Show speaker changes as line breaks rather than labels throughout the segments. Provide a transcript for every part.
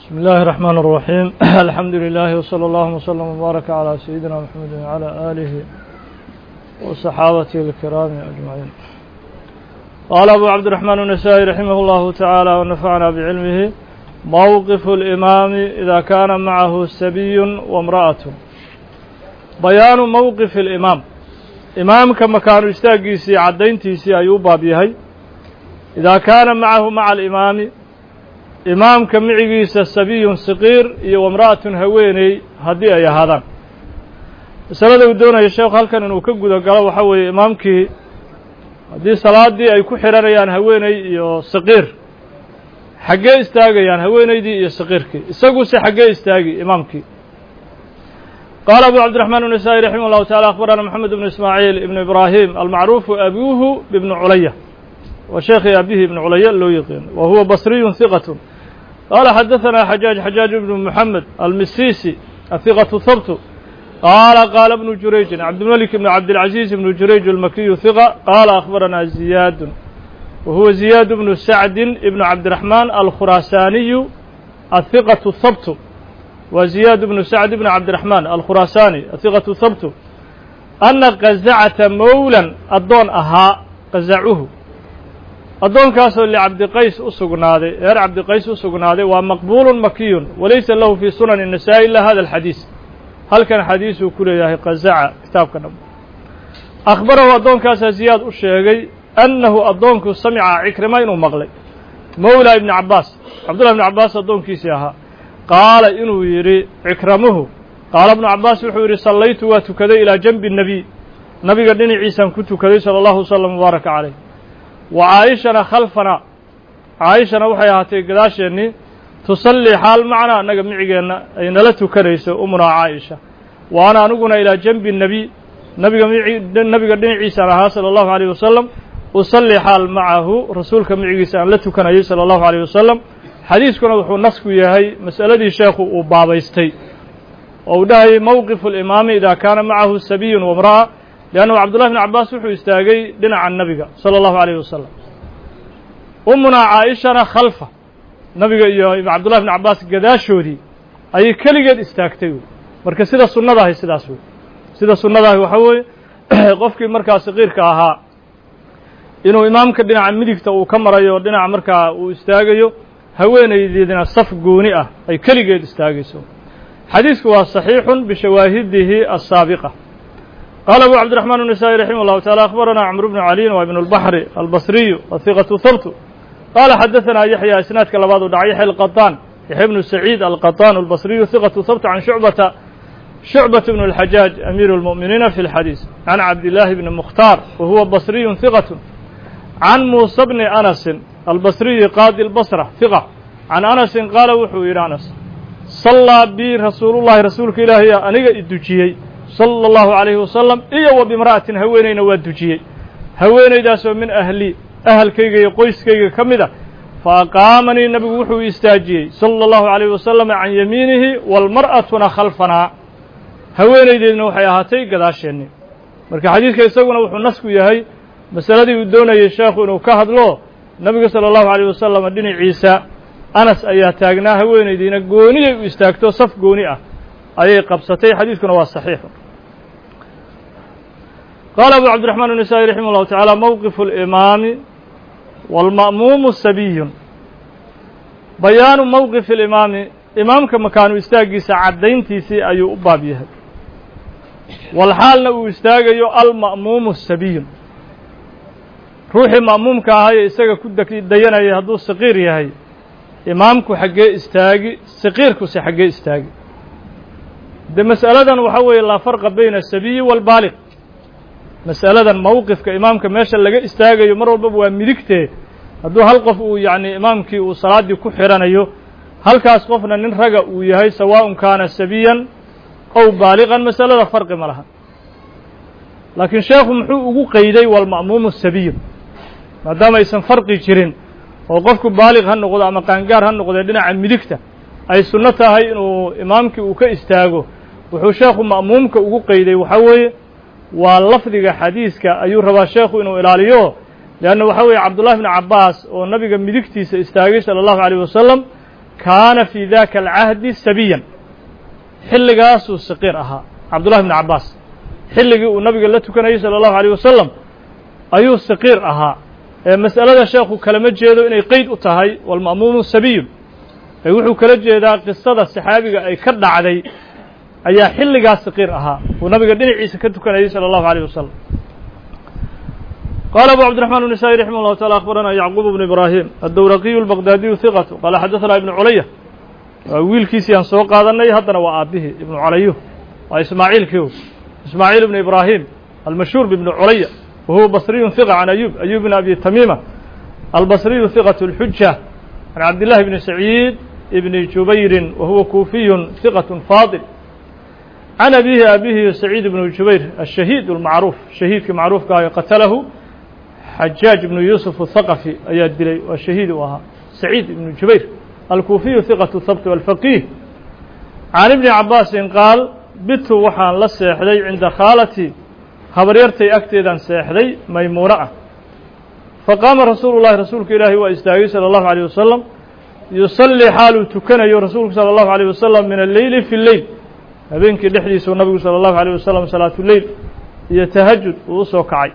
بسم الله الرحمن الرحيم الحمد لله وصلى الله وسلم وبارك على سيدنا محمد وعلى آله وصحابته الكرام أجمعين. قال أبو عبد الرحمن النسائي رحمه الله تعالى ونفعنا بعلمه: موقف الإمام إذا كان معه سبي وامرأة. بيان موقف الإمام. إمام كما كانوا يستاقيسي عدين تيسي أيوبا بيهي إذا كان معه مع الإمام imaamka micigiisa sabiyun saqiir iyo wamra'atun haweeney haddii ay ahaadaan. masalada uu doonaya sheekhu halkan inuu ka guda galo waxaa weeye imaamkii haddii salaadii ay ku xihanayaan haweeney iyo saqiir xaggee istaagayaan haweeneydii iyo saqiirkii, isaguse xaggee istaagi imaamkii. qaala abu cabdiraxmaan النasaa'i raximah اllahu taعala akhbarana moxamed ibnu ismaaciil ibnu ibraahim almacruufu abuuhu bibni culaya wa sheekhi abihi ibnu culaya loo yaqiin wa huwa basriyun hiqatun. قال حدثنا حجاج بن محمد المسيسي الثقة ثبت قال ابن جريج عبد الملك بن عبد العزيز بن جريج المكي ثقة قال أخبرنا زياد وهو زياد بن سعد بن عبد الرحمن الخراساني الثقة ثبت وزياد بن سعد بن عبد الرحمن الخراساني الثقة ثبت أن قزعة مولا الضون أها قزعوه addoonkaasoo licabdiqays u sugnaaday reer cabdiqays u sugnaaday waa maqbuulun makiyun walaysa lahu fii sunan النasaa'i ila hada alxadiis. halkan xadiisuu ku leeyahay qazaca kitaabka dham. akhbarahu addoonkaasaa ziyaad u sheegay annahu addoonku samica cikrima inuu maqlay mowla ibni cabaas cabdullah ibni cabaas addoonkiisii ahaa qaala inuu yidhi cikramuhu qaala ibnu cabaas wuxuu yidhi sallaytu waa tukaday ilaa janbi الnabiy nabiga dhinaciisaan ku tukaday salى اllahu wslam mubaaraka calayh wa caayishana khalfana caayishana waxay ahaatay gadaasheennii tusallii xaal macnaa annaga micigeenna ay nala tukanayso umunaa caaisha wa ana aniguna ilaa janbi nebiy nabiga dhinaciisaan ahaa sala allahu alayh wasalam usallii xaal macahu rasuulka micigiisa aan la tukanayay sala allahu alayh wasalam. xadiiskuna wuxuu nasku yahay mas'aladii sheekhu uu baabaystay oo uu dhahayay mowqifu alimaami idaa kaana macahu sabiyun wamra'a liannahu cabdullahi bn cabaas wuxuu istaagay dhinaca nabiga sala allahu alayh wasalam. umunaa caaishana khalfa nabiga iyo cabdullahi bn cabaas gadaashoodii ayay keligeed istaagtay wey. marka sida sunnadahay sidaas wey. sida sunnadahay waxaa weeye qofkii markaa saqiirka ahaa inuu imaamka dhinaca midigta uu ka marayo dhinaca markaa uu istaagayo, haweenaydeedina saf gooni ah ay keligeed istaagayso. xadiisku waa saxiixun bishawaahidihi asaabiqa. قال أبو عبد الرحمن النسائي رحمه الله تعالى أخبرنا عمرو بن علي وابن البحر البصري الثقة ثبت قال حدثنا يحيى إسناد كلباد يحيى القطان يحيى بن سعيد القطان البصري ثقة ثبت عن شعبة بن الحجاج أمير المؤمنين في الحديث عن عبد الله بن مختار وهو بصري ثقة عن موسى بن أنس البصري قاضي البصرة ثقة عن أنس قال وحوير أنس صلى بي رسول الله رسولك إلهي أنيق الدجيي صلى الله عليه وسلم iyo wa bimra'atin haweeneyna waa dujiyey haweeneydaasoo min ahli ahalkayga iyo qoyskayga ka mid a fa aqaamanii nabigu wuxuu istaajiyey sala allahu calayh wasalam can yamiinihi walmar'atuna khalfanaa haweeneydeedna waxay ahaatay gadaasheenni. marka xadiidka isaguna wuxuu nasku yahay masaladii uu doonayey sheekhu inuu ka hadlo nabiga sala allahu calayh wasalam dhinaciisa anas ayaa taagnaa haweeneydiina gooniyay u istaagto saf gooni ah ayay qabsatay. xadiidkuna waa saxiix. qaala abu cabdiraxmaan النasaa'i raximah اllahu taعaalى mowqifu اlimaami wاlma'muumu sabiyun. bayaanu mowqifi اlimaami imaamka makaanu istaagiisa caddayntiisii ayuu u baab yahay walxaalna uu istaagayo alma'muumu sabiyun. ruuxii ma'muumka ahaye isaga ku dayanayay hadduu saqiir yahay imaamku xaggee istaagi saqiirkuse xaggee istaagi. de mas'aladan waxaa weeye laa farqa bayna asabiyi waalbaaliq. mas'aladan mowqifka imaamka meesha laga istaagayo mar walbaba waa midigtee hadduu hal qof uu yacni imaamkii uu salaaddii ku xidhanayo halkaas qofna nin raga uu yahay sawaa'un kaana sabiyan ow baaliqan masalada farqi ma laha. laakiin sheekhu muxuu ugu qeyday walma'muumu sabiyun maadaama aysan farqi jirin oo qofku baaliq ha noqdo ama qaangaar ha noqdee dhinaca midigta ay sunno tahay inuu imaamkii uu ka istaago. wuxuu sheekhu ma'muumka ugu qeyday waxaa weeye waa lafdiga xadiiska ayuu rabaa sheekhu inuu ilaaliyo leanna waxaa weeye cabdullahi bni cabaas oo nabiga midigtiisa istaagay sala allahu calayh wasalam kaana fii daka alcahdi sabiyan xilligaasuu saqiir ahaa cabdullahi bni cabbaas xilligii uu nabiga la tukanayay salى اllahu عalيه wasalam ayuu saqiir ahaa ee mas'alada sheekhu kalama jeedo inay qeyd u tahay walma'muumu sabiyun ee wuxuu kala jeedaa qisada saxaabiga ay ka dhacday ayaa xilligaas saqiir ahaa uu nabiga dhinaciisa ka tukanayay salى اllahu عalيه wasalam قال أبو عبد الرحمن النسائي رحمه الله تعالى أخبرنا يعقوب بن إبراهيم الدورقي البغدادي ثقة قال حدثنا ابن علية ويل كيسيان سوق هذا النبي هدنا وآبه ابن علية وإسماعيل كيو إسماعيل بن إبراهيم المشهور بابن علية وهو بصري ثقة عن أيوب بن أبي تميمة البصري ثقة الحجة عن عبد الله بن سعيد بن جبير وهو كوفي ثقة فاضل عن أبيه سعيد بن جبير الشهيد المعروف شهيد معروف قال قتله حجاج بن يوسف الثقفي أياد دلي والشهيد وها سعيد بن جبير الكوفي ثقة الثبت والفقيه عن ابن عباس قال بت وحان لسيحدي عند خالتي خبريرتي أكتيدا سيحدي ميمونة فقام رسول الله رسولك إلهي وإستاغي صلى الله عليه وسلم يصلي حاله تكني رسولك صلى الله عليه وسلم من الليل في الليل أبينك لحديث النبي صلى الله عليه وسلم صلاة الليل يتهجد وصوكعي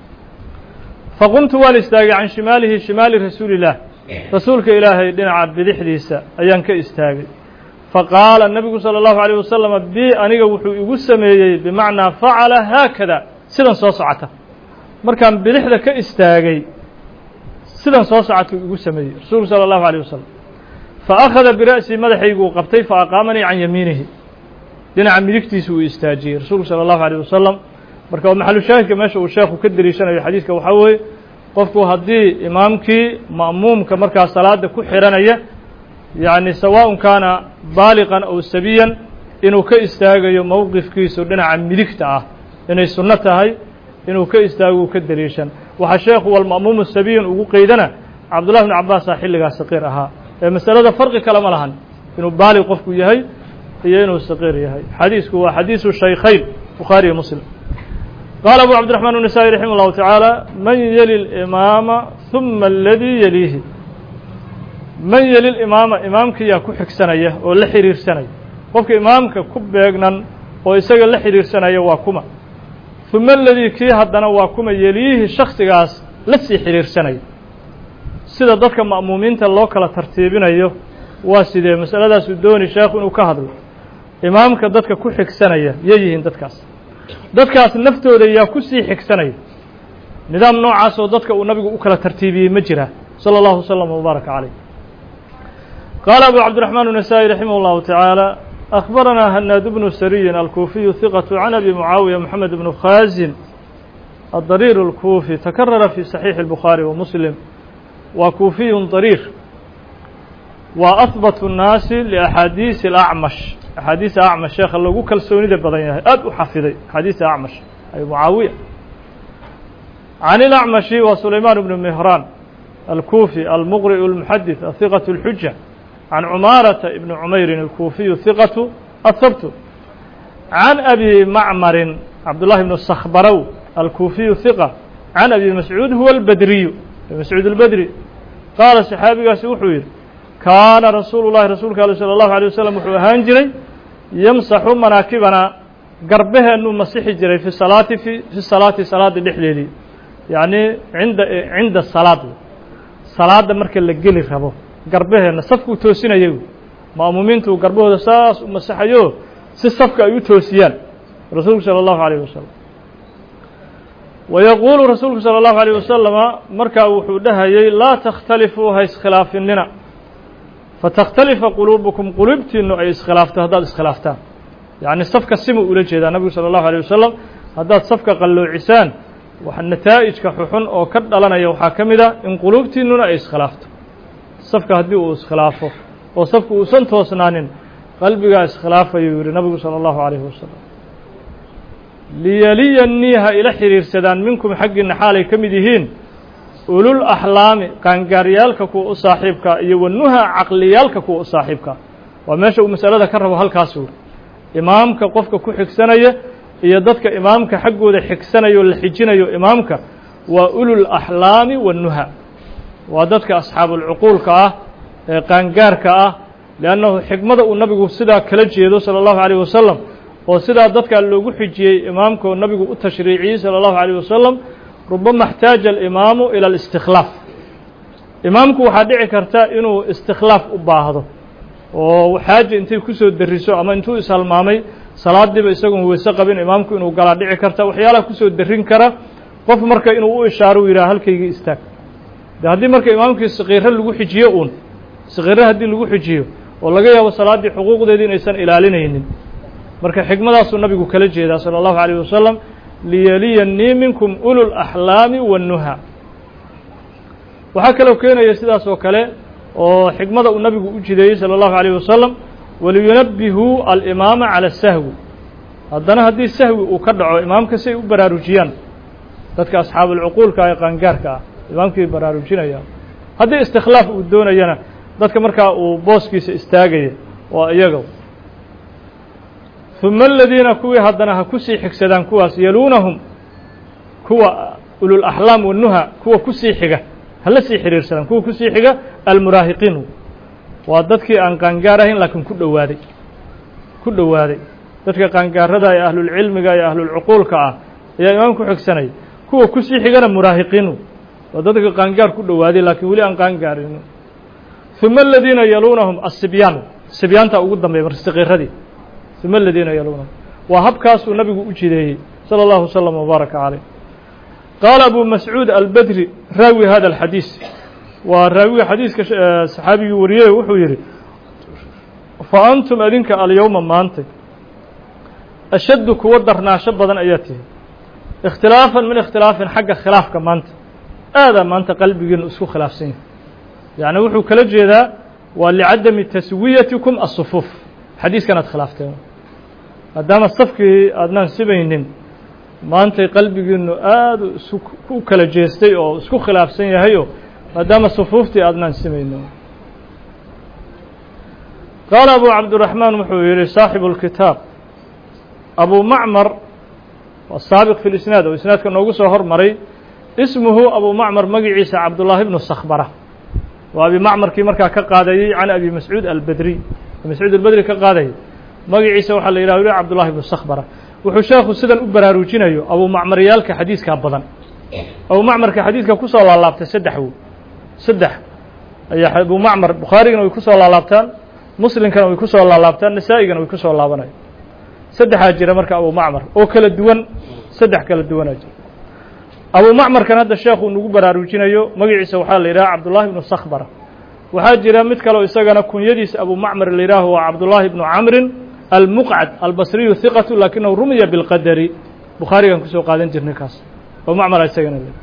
فقمت والاستاغي عن شمال رسول الله رسولك إلهي دنع بدحديثة أيان كإستاغي فقال النبي صلى الله عليه وسلم بي أنيق وحو يقسمي بمعنى فعل هكذا سيدان صوصعته مركان بدحدة كإستاغي سيدان صوصعته يقسمي رسول صلى الله عليه وسلم فأخذ برأسي مدحي وقبتي فأقامني عن يمينه دنع ملكتيس وإستاجي رسول صلى الله عليه وسلم marka maxalu shaahidka meesha uu sheekhu ka dariishanayo xadiiska waxa weeye qofku haddii imaamkii ma'muumka markaa salaada ku xiranaya yani sawaaءun kaana baaliqan aw sabiyan inuu ka istaagayo mowqifkiisu dhinaca midigta ah inay sunno tahay inuu ka istaago ka dariishan waxa sheekhu walma'muumu sabiyan ugu qeydana cabdullahi bn cabbaas xilligaas saqiir ahaa ee masalada farqi kale ma lahan inuu baaliq qofku yahay iyo inuu saqiir yahay xadiisku waa xadiisu shaykhayn bukhaari iyo muslim قال أبو عبد الرحمن النسائي رحمه الله تعالى من يلي الإمام ثم الذي يليه من يلي الإمام إمامك يا كحك سنية ولا حرير سنية قفك إمامك كبيغنا ويسجل لحرير سنية واكما ثم الذي كي هدنا واكما يليه الشخص قاس لسي حرير سنية سيدا ضدك مأمومين تلوك على ترتيبنا أيه واسيدة مسألة سدوني شيخ وكهدل إمامك ضدك كحك سنية يجيهن ضدكاس dadkaas naftooda yaa ku sii xigsanaya nidaam noocaas oo dadka uu nabigu u kala tartiibiyey ma jira sala allahu wasalam wbaaraka calayh qaala abu cabdiraxmaan النasaa'i raximah اllahu tacaala akhbaranaa hanaad bnu sariyin alkuufiyu hiqatu can abi mucaawiya moxamed bnu khaasin adariir اlkuufi takarara fi saxiixi اlbukhaari wa muslim waa kuufiyun dariir waa ahbat الnaasi liaxaadiisi اlacmash أحاديث أعمش شيخ الله وكل سوني ده بدنيه أد وحفظي حديث أعمش أي معاوية عن الأعمش وسليمان بن مهران الكوفي المقرئ المحدث الثقة الحجة عن عمارة بن عمير الكوفي الثقة الثبت عن أبي معمر عبد الله بن الصخبرو الكوفي الثقة عن أبي مسعود هو البدري مسعود البدري قال صحابي سوحوير كان رسول الله رسولك صلى الله عليه وسلم وحو هانجري يمسح مناكبنا قربها أنه مسيح جري في الصلاة صلاة الإحليلي يعني عند الصلاة صلاة مركز لقلي ربو قربها أن صفك توسينا يو مأمومينته قربه ساس ومسيح يو صفك أيو توسيان رسولك صلى الله عليه وسلم ويقول رسولك صلى الله عليه وسلم مركز وحودها لا تختلفوا هيس خلاف لنا فتختلف قلوبكم قلوبتي إنه أي إسخلافته هذا إسخلافته يعني الصفقة السمو أولى جيدا النبي صلى الله عليه وسلم هذا الصفقة قالوا عسان والنتائج كححن أو كد لنا يوحى كمدا إن قلوبتي إنه أي إسخلافته الصفقة هذه إسخلافه وصفقة أسنت وسنان قلبك إسخلافه يوري النبي صلى الله عليه وسلم ليلي النيها إلى حرير سدان منكم حق النحالي كمدهين أولو الأحلام كان قاريالك كو صاحبك يونها عقليالك كو صاحبك وماشي مسألة كرهوا هالكاسور إمامك قفك كو حكسانية يددك إمامك حقه ذا حكسانية والحجينية إمامك وأولو الأحلام والنهى وددك أصحاب العقول كان قارك liannahu xikmada uu nabigu sidaa kala jeedo sala allahu calayh wasalam oo sidaa dadkaa loogu xijiyey imaamka oo nabigu u tashriiciyey sala allahu calayh wasalam rubama اxtaaja alimaamu ila اlistikhlaaf imaamku waxaa dhici karta inuu istikhlaaf u baahdo oo xaaja intay kusoo dariso ama intuu ishalmaamay salaadiiba isagoon weyse qabin imaamku inuu galaa dhici karta waxyaalaha kusoo darin kara qof marka inuu u ishaaro u yidhaha halkaygii istaag de haddii marka imaamkii sakiiro lagu xijiyo uun sakiiro haddii lagu xijiyo oo laga yaabo salaaddii xuquuqdeedii inaysan ilaalinaynin marka xikmadaasuu nabigu kala jeedaa salى الlahu عalيه wasalam liyaliyanii minkum ulu اlaxlaami wالnuha waxaa kaloo keenaya sidaas oo kale oo xikmada uu nabigu u jideeyey salى الlahu عalيه wasalam waliyunabihuu alimaama calى الsahwi haddana haddii sahwi uu ka dhaco imaamka si ay u baraarujiyaan dadka asxaabulcuquulka ee qaangaarka ah imaamkii baraarujinaya haddii istikhlaaf uu doonayana dadka markaa uu booskiisa istaagaya waa iyaga ثuma aladiina kuwii haddana ha kusii xigsadaan kuwaas yaluunahum kuwa ululaxlaam wanuha kuwa kusii xiga hala sii xiriirsadaan kuwa kusii xiga almuraahiqiin waa dadkii aan qaangaar ahayn laakiin ku dhowaaday dadka qaangaarada ee ahlulcilmiga iyo ahlulcuquulka ah ayaa imaam ku xigsanaya kuwa kusii xigana muraahiqiin waa dadka qaangaar ku dhowaaday laakiin weli aan qaangaarin ثuma aladiina yaluunahum asibyaan sibyaanta ugu dambeeya marka sakiiradii ثuma aladiina yaluunahum waa habkaasuu nabigu u jideeyey salى اllahu وsلم وbaaraka عalيh qaala abu mascuud albedri raawi hada الxadiis waa raawiga xadiiska saxaabigii wariyey wuxuu yidhi faantum adinka alyowma maantay ashaddu kuwa darnaasho badan ayaa tihi ikhtilaafan min ikhtilaafin xagga khilaafka maanta aadaa maanta qalbigiinu isku khilaafsan yahay yacni wuxuu kala jeedaa waa licadami taswiyatikum الصufuuf xadiiskan aad khilaafteen maadaama safkii aadnaan sibaynin maantay qalbigiinu aada u kala jeestay oo isku khilaafsan yahayo maadaama sufuuftii aadnaan simaynin qaala abu cabdiraxmaan wuxuu yihi saaxibu اlkitaab abu macmar saabiq fi lisnaad oo isnaadka noogu soo hormaray ismuhu abu macmar magiciisa cabdullaahi bnu sakhbara waa abi macmarkii markaa ka qaadayey can abi mascuud albedri mascuud albedri ka qaadayay magaciisa waxaa la yidhah cabdullahi bnu sakhbara wuxuu sheekhu sidan u baraarujinayo abu macmaryaalka xadiiskaa badan abu macmarka xadiiska kusoo laalaabtay saddex ayaa abu macmar bukhaarigana way kusoo laalaabtaan muslimkana way kusoo laalaabtaan nasaa-igana way kusoo laabanaya saddexaa jira marka abu macmar oo kala duwan saddex kala duwanaa jira abu macmarkan hadda sheekhu nagu baraarujinayo magaciisa waxaa la yidhaha cabdullaahi bnu sakhbara waxaa jira mid kaleo isagana kunyadiisa abu macmar la yidhaaho waa cabdullaahi bnu camrin almuqcad albasriyu hiqatu lakinahu rumiya bilqadari bukhaarigan kusoo qaadan jirnay kaas abu macmara isagana le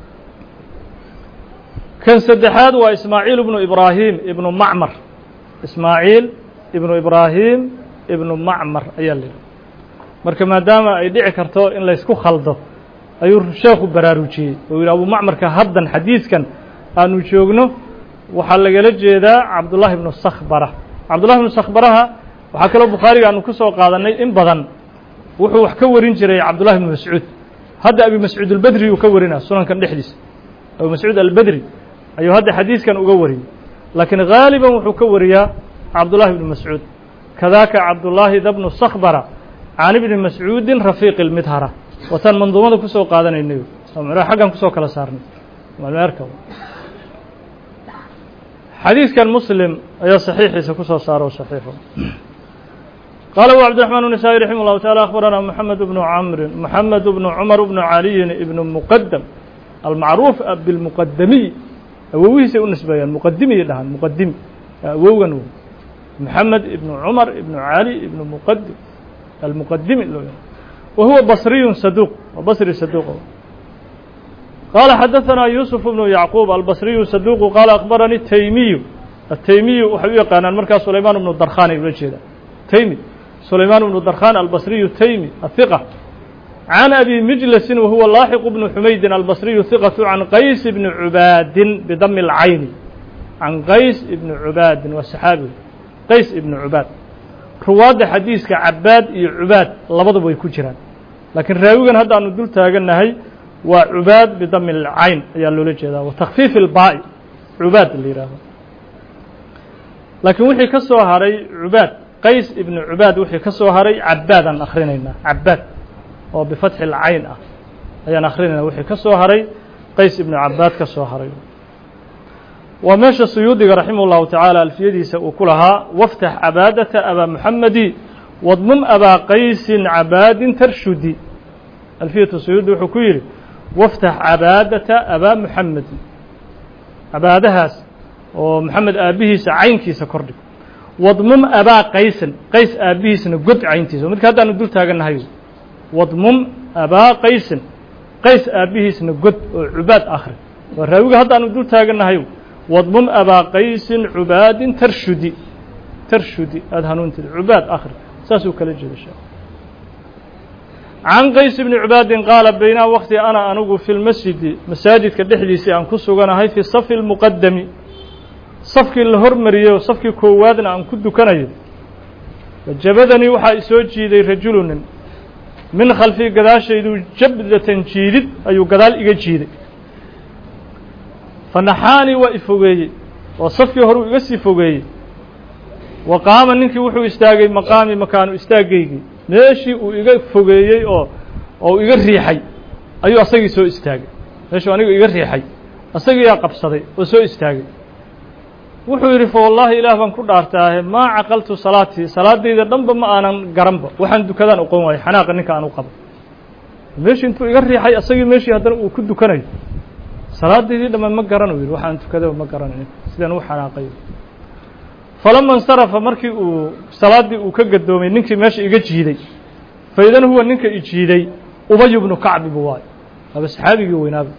kan saddexaad waa ismaaciil ibnu ibraahim ibnu macmar ismaaciil ibnu ibraahim ibnu macmar ayaa la yidhi marka maadaama ay dhici karto in laysku khaldo ayuu sheekhu baraarujiyey oo yidhi abu macmarka haddan xadiiskan aanu joogno waxaa lagala jeedaa cabdullaahi ibnu sakhbara cabdullahi ibnu sakhbaraha waxaa kaloo bukhaariga aanu ku soo qaadanay in badan wuxuu wax ka warin jiray cabdullahi ibnu mascuud hadda abi mascuud albedri uu ka warinaa sunankan dhexdiisa abu mascuud albedri ayuu hadda xadiiskan uga wariyey laakiin gaaliban wuxuu ka wariyaa cabdullahi ibnu mascuud kadaaka cabdullaahi dabnu sakhbara can ibni mascuudin rafiiqi اlmidhara wataan manduumada kusoo qaadanaynay xaggan kusoo kala saarnay malmeerka xadiiskan muslim ayaa saxiixiisa kusoo saaro saxiixo qaala abu cabdiraxmaan النasaaئي raximah الlahu taعala akhbarana moxamed bnu camrin moxamed bnu cumar bnu caliyin ibnu muqadam almacruuf bilmuqadamiy awowihiisay u nisbeeyaan muqadimiy dhahaan muqadimi awowgan moxamed ibnu cumar ibnu cali ibnu muqadim almuqadimi loo yahay wa huwa basriyu saduuq waa basri saduuq qaala xadaثana yuusuf bnu yacquub albasriyu saduuqu qaala akhbaranii taymiyu ataymiyu waxay u yaqaanaan markaa sulaymaan ibnu darkhan ay ula jeedaan taymi sulaymaan ibnu darkhan albasriyu taymi ahiqa can abi mijlasin wahuwa laaxiq bnu xumaydin albasriyu hiqatu can qays ibni cubaadin bidami اlcayni can qays ibni cubaadin waa saxaabi qays ibni cubaad ruwaadda xadiiska cabaad iyo cubaad labadaba way ku jiraan laakiin raawigan hadda aanu dul taagannahay waa cubaad bidami اlcayn ayaa loola jeedaa wa takfiif اlbaa'i cubaad la yihahdo laakiin wixii ka soo haray cubaad qays ibnu cubaad wixii ka soo haray cabaad aan akhrinaynaa cabaad oo bifatxi lcayn ah ayaan akhrinaynaa wixii ka soo haray qays ibnu cabaad ka soo haray waa meesha suyuudiga raximah اllahu tacaala alfiyadiisa uu ku lahaa waftax cabaadata abaa muxamedi wadmum abaa qaysin cabaadin tarshudi alfiyatu suyuudi wuxuu ku yidhi waftax cabaadata abaa muxamedi cabaadahaas oo maxamed aabbihiisa caynkiisa kordhig wadmum abaa qaysin qays aabbihiisna god cayntiisa midka haddaanu dul taagannahay wadmum abaa qaysin qays aabbihiisna god oo cubaad akhri waa raawiga haddaanu dul taagannahay wadmum abaa qaysin cubaadin tarshudi tarshudi aada hanuuntida cubaad akhri saasuu kala jeeda sheekh can qays bni cubaadin qaala baynaa waqti ana anigu fi lmasjidi masaajidka dhexdiisii aan ku suganahay fi safi lmuqadami safkii la hormariyey oo safkii koowaadna aan ku dukanayo wajabadanii waxaa isoo jiiday rajulunin min khalfii gadaashaydu jabdatan jiidid ayuu gadaal iga jiiday fanaxaanii waa ifogeeyey oo safkii horuu iga sii fogeeyey wa qaama ninkii wuxuu istaagay maqaami makaanu istaagaygii meeshii uu iga fogeeyey oo iga riixay ayuu asagii soo istaagay meeshuu anigu iga riixay asagiiyaa qabsaday oo soo istaagay wuxuu yidhi fa wallaahi ilaah baan ku dhaartaahe maa caqaltu salaatii salaadayda dhanba ma aanan garanba waxaan dukadaan oqon waayo xanaaqa ninka aan u qabo meeshii intuu iga riixay asagii meeshii haddana uu ku dukanayo salaadaydii dhamma ma garanu yidhi waxaan tukadaba ma garanayo sidaan u xanaaqay falama insarafa markii uu salaaddii uu ka gadoomay ninkii meesha iga jiiday faidan huwa ninka i jiiday ubay bnu kacbi buu waayo aba saxaabigii weynaaba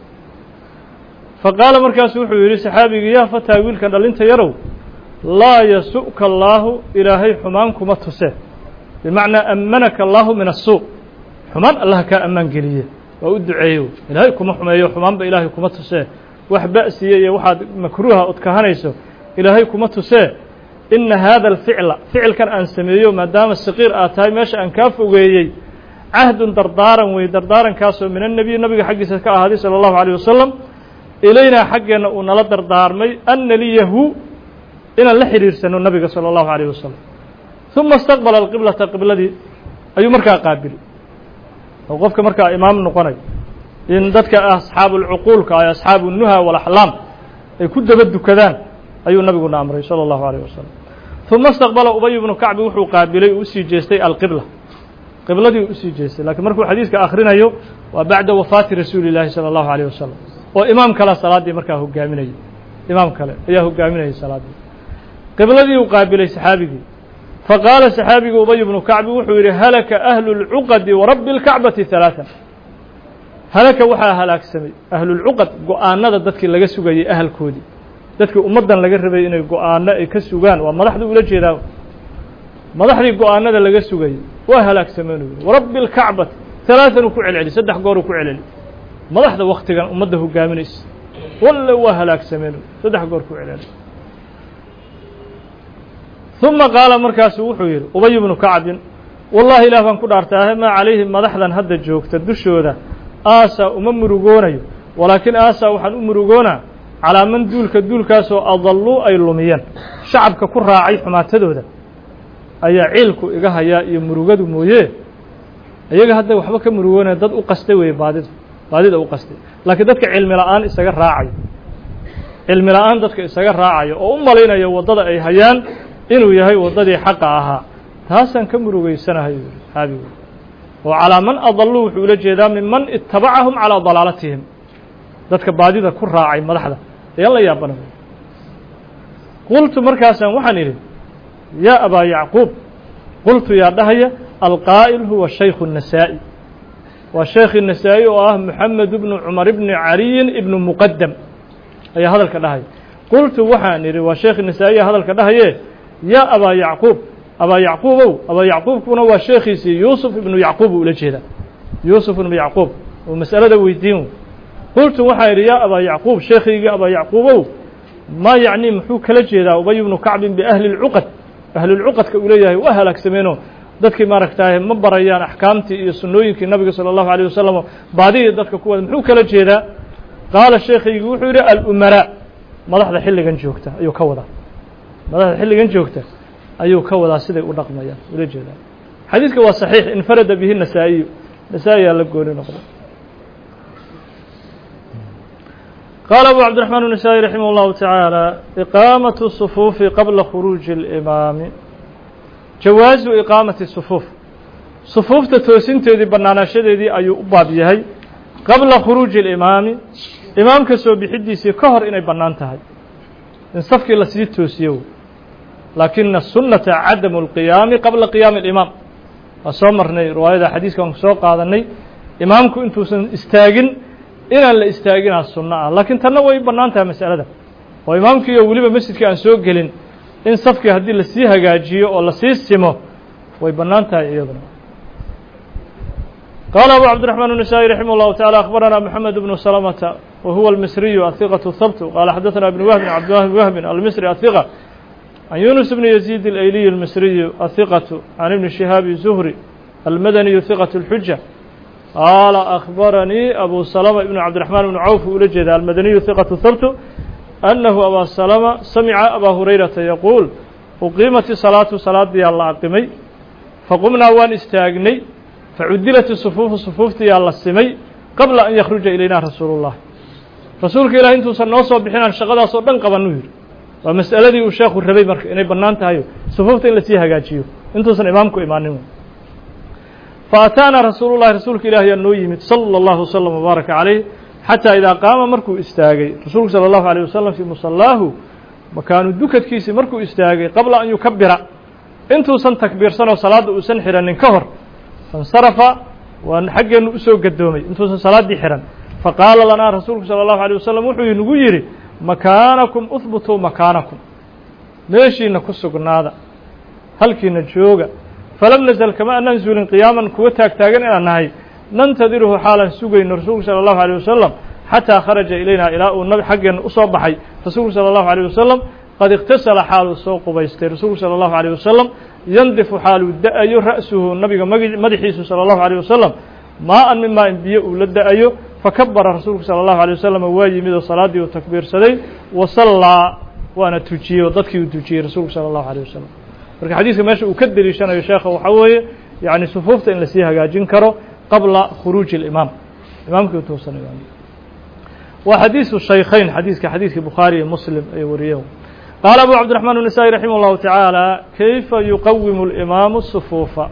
faqaala markaasu wuxuu yidhi saxaabigii yaa fataa wiilkan dhalinta yarow laa yasu'ka allaahu ilaahay xumaan kuma tuse bimacnaa ammanaka allaahu min asuu xumaan allah kaa ammaan geliye waa u duceeyo ilaahay kuma xumeeyo xumaanba ilaahay kuma tusee wax ba'siye iyo waxaad makruuha od kahanayso ilaahay kuma tusee ina haada alficla ficilkan aan sameeyo maadaama saqiir aad tahay meesha aan kaa fogeeyey cahdun dardaaran wey dardaarankaasoo min annebiy nabiga xaggiisa ka ahaaday sala allahu alayh wasalam ilaynaa xaggeenna uu nala dardaarmay anna liyahu inaan la xidhiirsano nabiga salى اllahu عalيه wasalam ثuma اstaqbala alqiblata qibladii ayuu markaa qaabilay oo qofka markaa imaam noqonayo in dadka asxaabu اlcuquulka ay asxaabu الnuha wاlaxlaam ay ku daba dukadaan ayuu nabiguna amray salى اllahu عalيه wasalam ثuma اstaqbala ubay bnu kacbi wuxuu qaabilay uu usii jeestay alqibla qibladii usii jeestay lakiin markuu xadiiska akhrinayo waa bacda wafaati rasuuli الlahi salى اllahu عalيه wasalam oo imaam kale salaaddii markaa hogaaminayay imaam kale ayaa hogaaminayay salaaddii qibladii uu qaabilay saxaabigii faqaala saxaabigii ubay bnu kacbi wuxuu yidhi halaka ahlu اlcuqadi warabbi اlkacbati ثalaaثan halaka waxaa halaagsamay ahlulcuqad go-aanada dadkii laga sugayey ahalkoodii dadkii ummaddan laga rabay inay go-aano ay ka sugaan waa madaxda ula jeedaa madaxdii go-aanada laga sugayey waa halaagsameen u yidhi warabbi اlkacbati ثalaaثan uu ku celceli 3 goor uu ku celceli madaxda waktigan ummadda hogaaminaysa walle waa halaagsameen 3 goor ku celceli ثuma qaala markaasuu wuxuu yidhi ubay bnu kacbin wallahi ilaah baan ku dhaartaahe maa calayhim madaxdan hadda joogta dushooda aasaa uma murugoonayo walaakiin aasaa waxaan u murugoonaa calaa man duulkaasoo adalluu ay lumiyeen shacabka ku raacay xumaatadooda ayaa ciilku iga hayaa iyo murugadu mooye iyaga hadda waxba ka murugoonaya dad u qastay weeye baadida u qastay laakiin dadka cilmi la'aan isaga raacayo cilmi la'aan dadka isaga raacayo oo u malaynayo waddada ay hayaan inuu yahay waddadii xaqa ahaa taasaan ka murugaysanahay yidhi saxaabigu oo calaa man adalluu wuxuu ula jeedaa minman ittabacahum calaa dalaalatihim dadka baadida ku raacay madaxda ayaan la yaabana qultu markaasaan waxaan idhi yaa abaa yacquub qultu yaa dhahaya alqaa'il huwa shaykhu النasaa'i waa sheekhi النasaa'i oo ah moxamed bnu cumar bni caliyin ibnu muqadam ayaa hadalka dhahaya qultu waxaan idhi waa sheekhi النasaa'iya hadalka dhahaye yaa abaa yacquub abaa yacquubow abaa yacquubkuna waa sheekhiisii yuusuf ibnu yacquub uu ula jeedaa yuusuf ibnu yacquub oo mas'alada weydiin qultu waxaan idhi yaa abaa yacquub sheekhaygii abaa yacquubow maa yacni muxuu kala jeedaa ubay bnu kacbin biahli اlcuqad ahlulcuqadka uu leeyahay waa halaagsameenoo dadkii maaragtaaye ma barayaan axkaamtii iyo sunnooyinkii nabiga salى اllahu عalيه wasalam baadidii dadka ku wada muxuu kala jeedaa qaala sheekhaygii wuxuu yidhi alumaraa madaxda xilligan joogta ayuu ka wadaa madaxda xilligan joogta ayuu ka wadaa siday u dhaqmayaan ula jeedaa xadiidka waa saxiix infarada bihi nasaa'iyu nasaa'iyaa la gooni noqday qaala abu cabdiraxmaan النasaaئي raximah اllahu taعaalى iqaamaة الصufuufi qabla khuruuji اlimaami jawaazu iqaamati sufuuf sufuufta toosinteedii bannaanaashadeedii ayuu u baab yahay qabla khuruuji اlimaami imaamka soo bixidiisii ka hor inay bannaan tahay in safkii lasii toosiyo laakina sunnata cadamu اlqiyaami qabla qiyaami اlimaam waa soo marnay riwaayada xadiiskan soo qaadanay imaamku intuusan istaagin inaan la istaaginaa sunno ah laakiin tanna way bannaan tahay mas'alada oo imaamkiiyo weliba masjidka aan soo gelin in safkii haddii lasii hagaajiyo oo lasii simo way bannaan tahay iyaduna qaala abu cabdiraxmaan النasaaئي raximah اllahu taعalى akhbarana moxamed bnu salamata wa huwa almisriyu ahiqaةu habtu qaala xadaثana ibn wahbin cabdillahi bn wahbin almisri ahiqa can yunus bni yaziid اlayliy اlmisriyu ahiqatu can ibni shihaabi zuhri almadaniyu hiqaة اlxuja qaala akhbaranii abu salama ibnu cabdiraxmaan ibnu cawf uu ula jeeda almadaniyu hiqatu habtu annahu abaa salama samica abaa hurayrata yaquul uqiimati salaatu salaadiyaa la aqimay faqumnaa waan istaagnay facudilat isufuufu sufuuftiyaa la simay qabla an yakhruja ilaynaa rasuulu llah rasuulka ilahi intuusan noo soo bixinaan shaqadaas oo dhan qabanuu yidhi waa mas'aladii uu sheekhu rabay marka inay bannaan tahayo sufuufta in lasii hagaajiyo intuusan imaamku imaanin faataana rasuulu llahi rasuulka ilahi yaa noo yimid salى اllahu wslm wbaaraka calayh xataa idaa qaama markuu istaagay rasuulku salى اllahu alيه wasalam fii musallaahu makaanu dukadkiisii markuu istaagay qabla an yukabira intuusan takbiirsanoo salaadda uusan xiranin ka hor faاnsarafa waa xaggeenu usoo gadoomay intuusan salaaddii xiran faqaala lanaa rasuulku salى اllahu alيه wasalam wuxuu inagu yidhi makaanakum uhbutuu makaanakum meeshiina ku sugnaada halkiina jooga falam nazl kama anaan zuulin qiyaaman kuwa taagtaagan inaan nahay nantadiruhu xaalan sugayno rasuulku salى اllahu alيه wasalam xataa kharaja ilayna ilaa uu nabi xaggeena usoo baxay rasuulku salى اllahu alيه wasalam qad ikhtasala xaaluu soo qubaystay rasuulku salى اllahu alيه wasalam yandifu xaaluu da-ayo ra'suhu nabiga madaxiisu salى اllahu alيه wasalam maa-an min maa in biyo uu la da-ayo fakabara rasuulku salى اllahu alيه wasalam waa yimid oo salaaddii uu takbiirsaday wasallaa waana tujiyey oo dadkii uu tujiyey rasuulku salى اllahu alيه wasalam marka xadiiska meesha uu ka deliishanayo sheekha waxaa weeye yani sufuufta in lasii hagaajin karo qabla khuruuji اlimaam imaamkii utuusan waa xadiisu shaykhayn xadiiskii bukhaari iyo muslim ay wariyeen qaala abu cabdiraxmaan النasaaئي raximah اllahu taعaalى kayfa yuqawimu اlimaamu sufuufa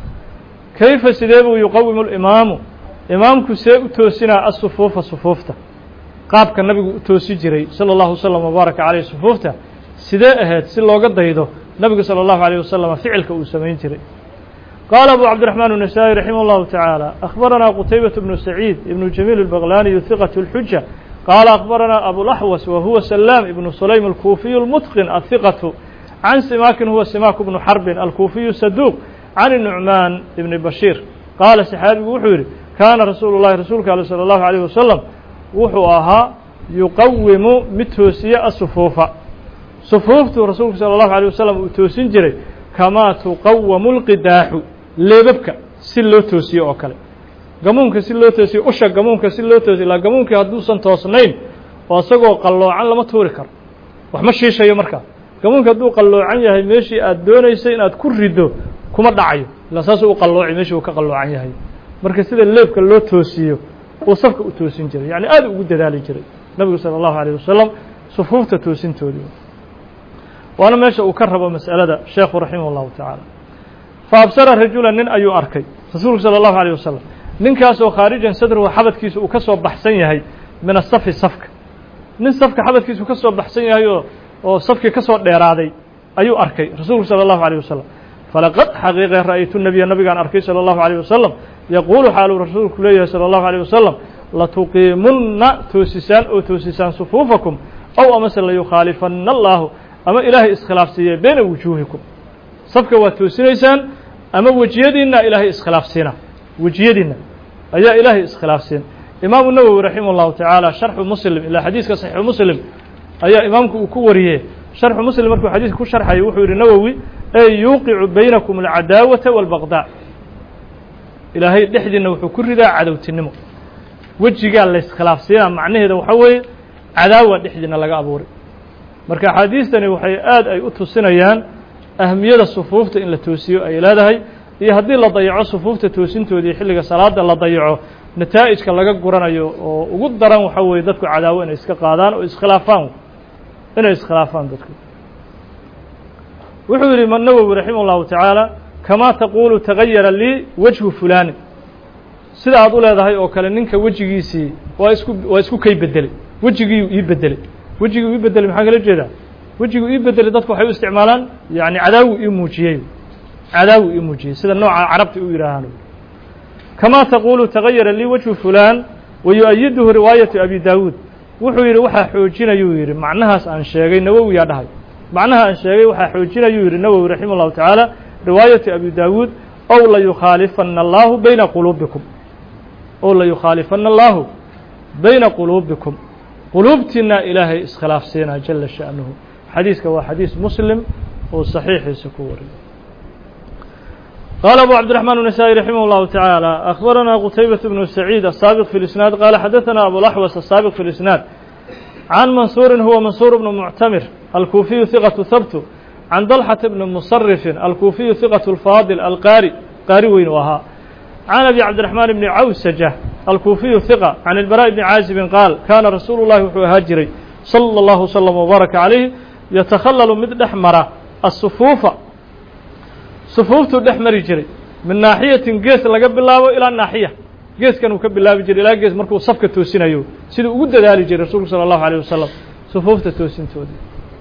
kayfa sidee buu yuqawimu اlimaamu imaamku see u toosinaa asufuufa sufuufta qaabka nabigu u toosi jiray salى اllahu wslm wbaaraka caleyh sufuufta sidee ahayd si looga daydo nabigu salى اllahu عalيه wasalam ficilka uu samayn jiray qaala abu cabdiraxmaan النasaaئي raximah اllahu taعaalى akhbaranaa qutaybaة bnu saciid ibnu jamiil الbaqlaniyu hiqaة اlxuja qaala akhbaranaa abulaxwas wa huwa salaam ibnu sulaym alkuufiyu اlmutqin ahiqatu can simaakin huwa simaaku bnu xarbin alkuufiyu saduuq can nucmaan ibni bashiir qaala saxaabigu wuxuu yidhi kaana rasuulu llahi rasuulka ale salى اllahu عalيه wasalam wuxuu ahaa yuqawimu mid toosiye asufuufa sufuuftuu rasuulku salى اllahu عalيه wasalam uu toosin jiray kamaa tuqawamu اlqidaaxu leebabka si loo toosiyo oo kale gamuunka si loo toosiyo usha gamuunka si loo toosiyo ilaa gamuunkii hadduusan toosnayn oo isagoo qalloocan lama tuuri karo wax ma shiishayo markaa gamuunka hadduu qalloocan yahay meeshii aad doonaysay inaad ku riddo kuma dhacayo ilaa saasuu u qalloocay meeshii uu ka qalloocan yahay marka sida leebka loo toosiyo uu safka u toosin jiray yacni aad ugu dadaali jiray nabigu salى اllahu عalيه wasalam sufuufta toosintoodii waana meesha uu ka rabo mas'alada sheekhu raximah اllahu taعaalى faabsara rajula nin ayuu arkay rasuulku salى اllahu عalيه wasalam ninkaasoo khaarijan sadruhu xabadkiisa uu ka soo baxsan yahay min asafi safka nin safka xabadkiisu ka soo baxsan yahay oo safkii ka soo dheeraaday ayuu arkay rasuulku salى اllahu عalيه wasalam falaqad xaqiiqe ra'aytu nabiya nabigaan arkay salى اllahu عalيه wasalam yaquulu xaaluu rasuulku leeyahay salى اllahu عalيه wasalam latuqiimunna toosisaan oo toosisaan sufuufakum ow amase layukhaalifana allahu ama ilaahay iskhilaafsiiye beyna wujuuhikum safka waad toosinaysaan ama wejiyadiinna ilaahay iskhilaafsiina wejiyadiinna ayaa ilaahay iskhilaafsiin imaamu nawowi raximah اllahu taعaalى sharxu muslim ilaa xadiiska saxiixu muslim ayaa imaamku uu ku wariyey sharxu muslim markuu xadiiska ku sharxayay wuxuu yihi nawowi ey yuuqicu baynakum alcadaawata wاlbaqdaa ilaahay dhexdiinna wuxuu ku ridaa cadowtinimo wejigaa la iskhilaafsiinaa macnaheeda waxaa weeye cadaawa dhexdiina laga abuuray marka axaadiistani waxay aad ay u tusinayaan ahmiyada sufuufta in la toosiyo ay leedahay iyo haddii la dayaco sufuufta toosintoodii xilliga salaada la dayaco nataa'ijka laga guranayo oo ugu daran waxa weeye dadku cadaawo inay iska qaadaan oo iskhilaafaan dadku wuxuu yidhi nawowi raximah ullahu tacaala kamaa taquulu tagayara lii wajhu fulaanin sida aad u leedahay oo kale ninka wejigiisii waa isku kay bedelay wejigii ii bedelay wejigii ii bedelay maxaa kala jeedaa wejigu ii bedelay dadku waxay u isticmaalaan yani cadaawi ii muujiyey sida nooca carabta u yidhaahaan kamaa taquulu tagayara lii wajhu fulaan wayu'ayiduhu riwaayatu abi daawuud wuxuu yidhi waxaa xoojinayuu yidhi macnahaas aan sheegay nawowiyaa dhahay macnaha aan sheegay waxaa xoojinayuu yidhi nawowi raximah ullahu tacaala riwaayatu abi daawuud ow layukhaalifana allaahu bayna quluubikum quluubtiina ilaahay iskhilaafsiinaa jala sha'nuhu xadiiska waa xadiis muslim oo saxiixiisa ku wariyay qaala abu cabdiraxmaan النasaaئي raximah اllahu taعaalى akhbaranaa qutaybaة bnu saciid الsaabiq fi اlisnaad qaala xadaثana abulaxwas الsaabiq fi اlisnaad can mansuurin huwa mansuur bnu muctamir alkuufiyu hiqaةu habtu can dalxata bni musarifin alkuufiyu hiqaةu اlfaadil alqaari qaari weyn u ahaa can abi cabdiraxmaan bni cawsaja alkuufiyu hiqa can ilbaraaءi bni caazibin qaal kaana rasuulu llahi wuxuu ahaa jiray salى اllahu wslm wbaaraka calayh yatakhallalu mid dhex mara asufuufa sufuuftuu dhex mari jiray min naaxiyatin gees laga bilaabo ilaa naaxiya geeskan uu ka bilaabi jiray ilaa gees markuu safka toosinayo siduu ugu dadaali jiray rasuulku salى اllahu عalيه wasalam sufuufta toosintoodii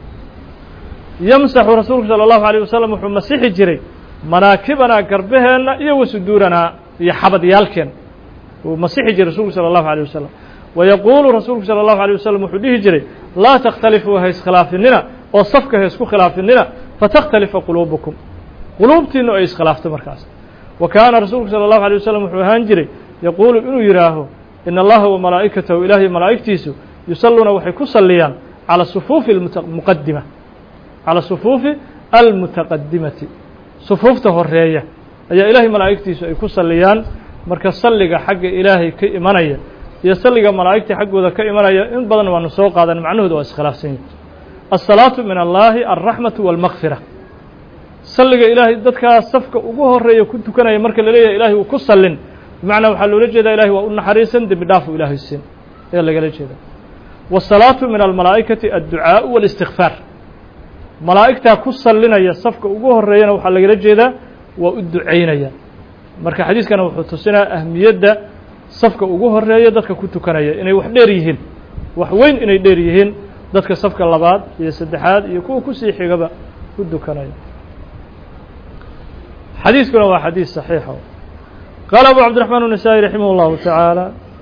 yamsaxu rasuulku salى اllahu عalيه wasalam wuxuu masixi jiray manaakibanaa garbaheenna iyo wasuduuranaa iyo xabadyaalkeen uu masixi jiray rasuulku salى اllahu عalيه wasalam wayaquulu rasuulku salى اllahu عalيه wasalam wuxuu dhihi jiray laa takhtalifuu ha iskhilaafinina oo safka ha isku khilaafinina fatakhtalifa quluubukum quluubtiinu ay iskhilaafto markaas wa kaana rasuulku salى اllahu عalيه wasalam wuxuu ahaan jiray yaquulu inuu yidhaaho ina allaha wa malaa'ikatahu ilaahay malaa'igtiisu yusalluuna waxay ku salliyaan calى sufuufi muqadima calى sufuufi almutaqadimati sufuufta horeeya ayaa ilaahay malaa'igtiisu ay ku salliyaan marka salliga xagga ilaahay ka imanaya iyo salliga malaa'igta xaggooda ka imanaya in badan waanu soo qaadan macnahooda waa iskhilaafsan yihin الصلاaة min allahi الraxmaة والmغfirة salliga ilaahay dadkaa safka ugu horeeya ku tukanaya marka la leeyahay ilahay uu ku sallin bimacnaa waxaa loola jeedaa ilahay waa u naxariisan dembi dhaafu ilaahay siin ayaa lagala jeeda والصalaaةu min almalaa'ikaةi الducaaء والاstikfaar malaa'igtaa ku sallinaya safka ugu horeeyana waxaa lagala jeedaa waa u ducaynaya marka xadiiskana wuxuu tusinaa ahmiyadda safka ugu horeeya dadka ku tukanaya inay wax dheer yihiin wax weyn inay dheer yihiin dadka safka labaad iyo saddexaad iyo kuwa kusii xigaba ku dukanaya xadiiskuna waa xadiis صaxiixa qaala abu cabdiraxmaan النasaaئي raximah اllahu taعaalى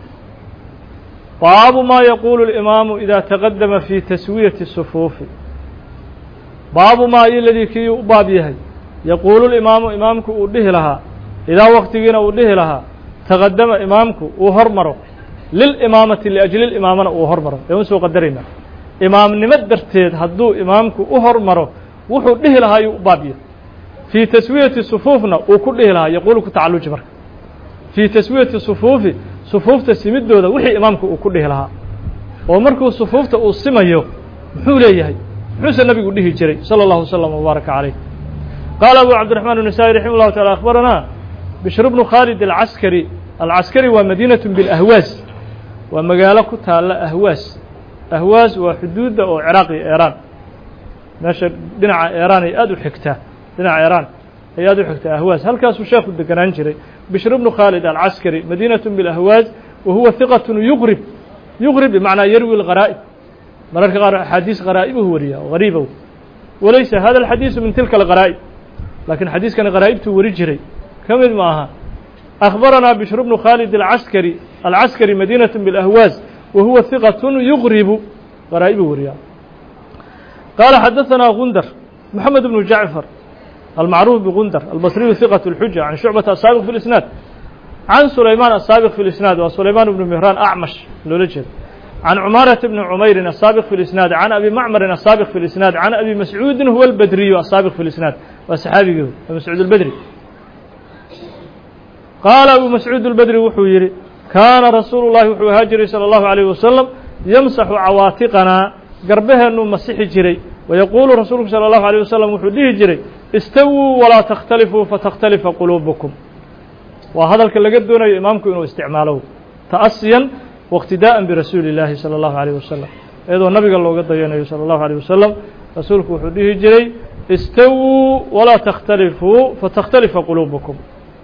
baabu ma yaquulu اlimaamu ida taqadama fi taswiyati الsufuufi baabu maa iladii kii u baab yahay yaquulu اlimaamu imaamku uu dhihi lahaa idaa waqtigiina uu dhihi lahaa taqadama imaamku uu hormaro lilimaamati liajli imaamana uu hormaro eema soo qadarayna imaamnimo darteed hadduu imaamku u hormaro wuxuu dhihi lahaa ayuu u baabya fii taswiyati sufuufna uu ku dhihi lahaa yaquulu ku tacalluji marka fii taswiyati sufuufi sufuufta simidooda wixii imaamku uu ku dhihi lahaa oo markuu sufuufta uu simayo muxuu leeyahay muxuuse nabigu dhihi jiray salى اllahu wslam wbaaraka calayh qaala abu cabdiraxmaan النasaaئي raximah اllahu taala akhbaranaa bishr bnu khaalid alcaskari waa madiinaة biاlahwaas waa magaalo ku taalla ahwaas waa xuduudda oo ciraaq iyo eeraan meesha dhinaca eeraan ay aad u xigtaa dhinaca eeraan ay aad u xigtaa ahwaas halkaasuu sheekhu deganaan jiray bishr bnu khaalid alcaskari madiinaة biاlahwaas wa huwa hiqaة yuqrib bimacnaa yarwi اlgharaa'ib mararka qaar axaadiis gharaa'ibuhu wariya oo hariibow walaysa hada alxadiisu min tilka algharaa'ib laakiin xadiiskanigharaa'ibtuu wari jiray ka mid ma aha akhbaranaa bishr bnu khaalid alcaskari madiinaة biاlahwaas wa huwa hiqaة yuqribu gharaa'ibu wariya qaala xadaثanaa gundar moxamed bnu jacfar almacruuf bgundar albasriyu hiqaة اlxuja can shucbata asaabiq fi اlisnaad can sulaymaan asaabiq fi اlisnaad waa sulaymaan bnu mihraan acmash loola jeeda can cumaaraةa bni cumayrin asaabiq fi اlisnaad can abi macmarin asaabiq fi اlisnaad can abi mascuudin huwa albadriyu asaabiq fi اlisnaad waa saxaabigii abi mascuud اlbedri qaala abu mascuud اlbedri wuxuu yidhi kaana rasuulu llahi wuxuu ahaa jiray salى اllahu عalيyه wasalam yamsaxu cawaatiqanaa garbaheenu masixi jiray wayaquulu rasuulku salى الlahu عalيه wasalam wuxuu dhihi jiray istawuu walaa takhtalifuu fatakhtalifa quluubukum waa hadalka laga doonayo imaamku inuu isticmaalo ta'asiyan wاqtidaءa birasuuli الlahi salى الlahu عalيه wasalam iyadoo nabiga looga dayanayo salى الlahu عalيه wasalam rasuulku wuxuu dhihi jiray istawuu walaa takhtalifuu fatakhtalifa quluubukum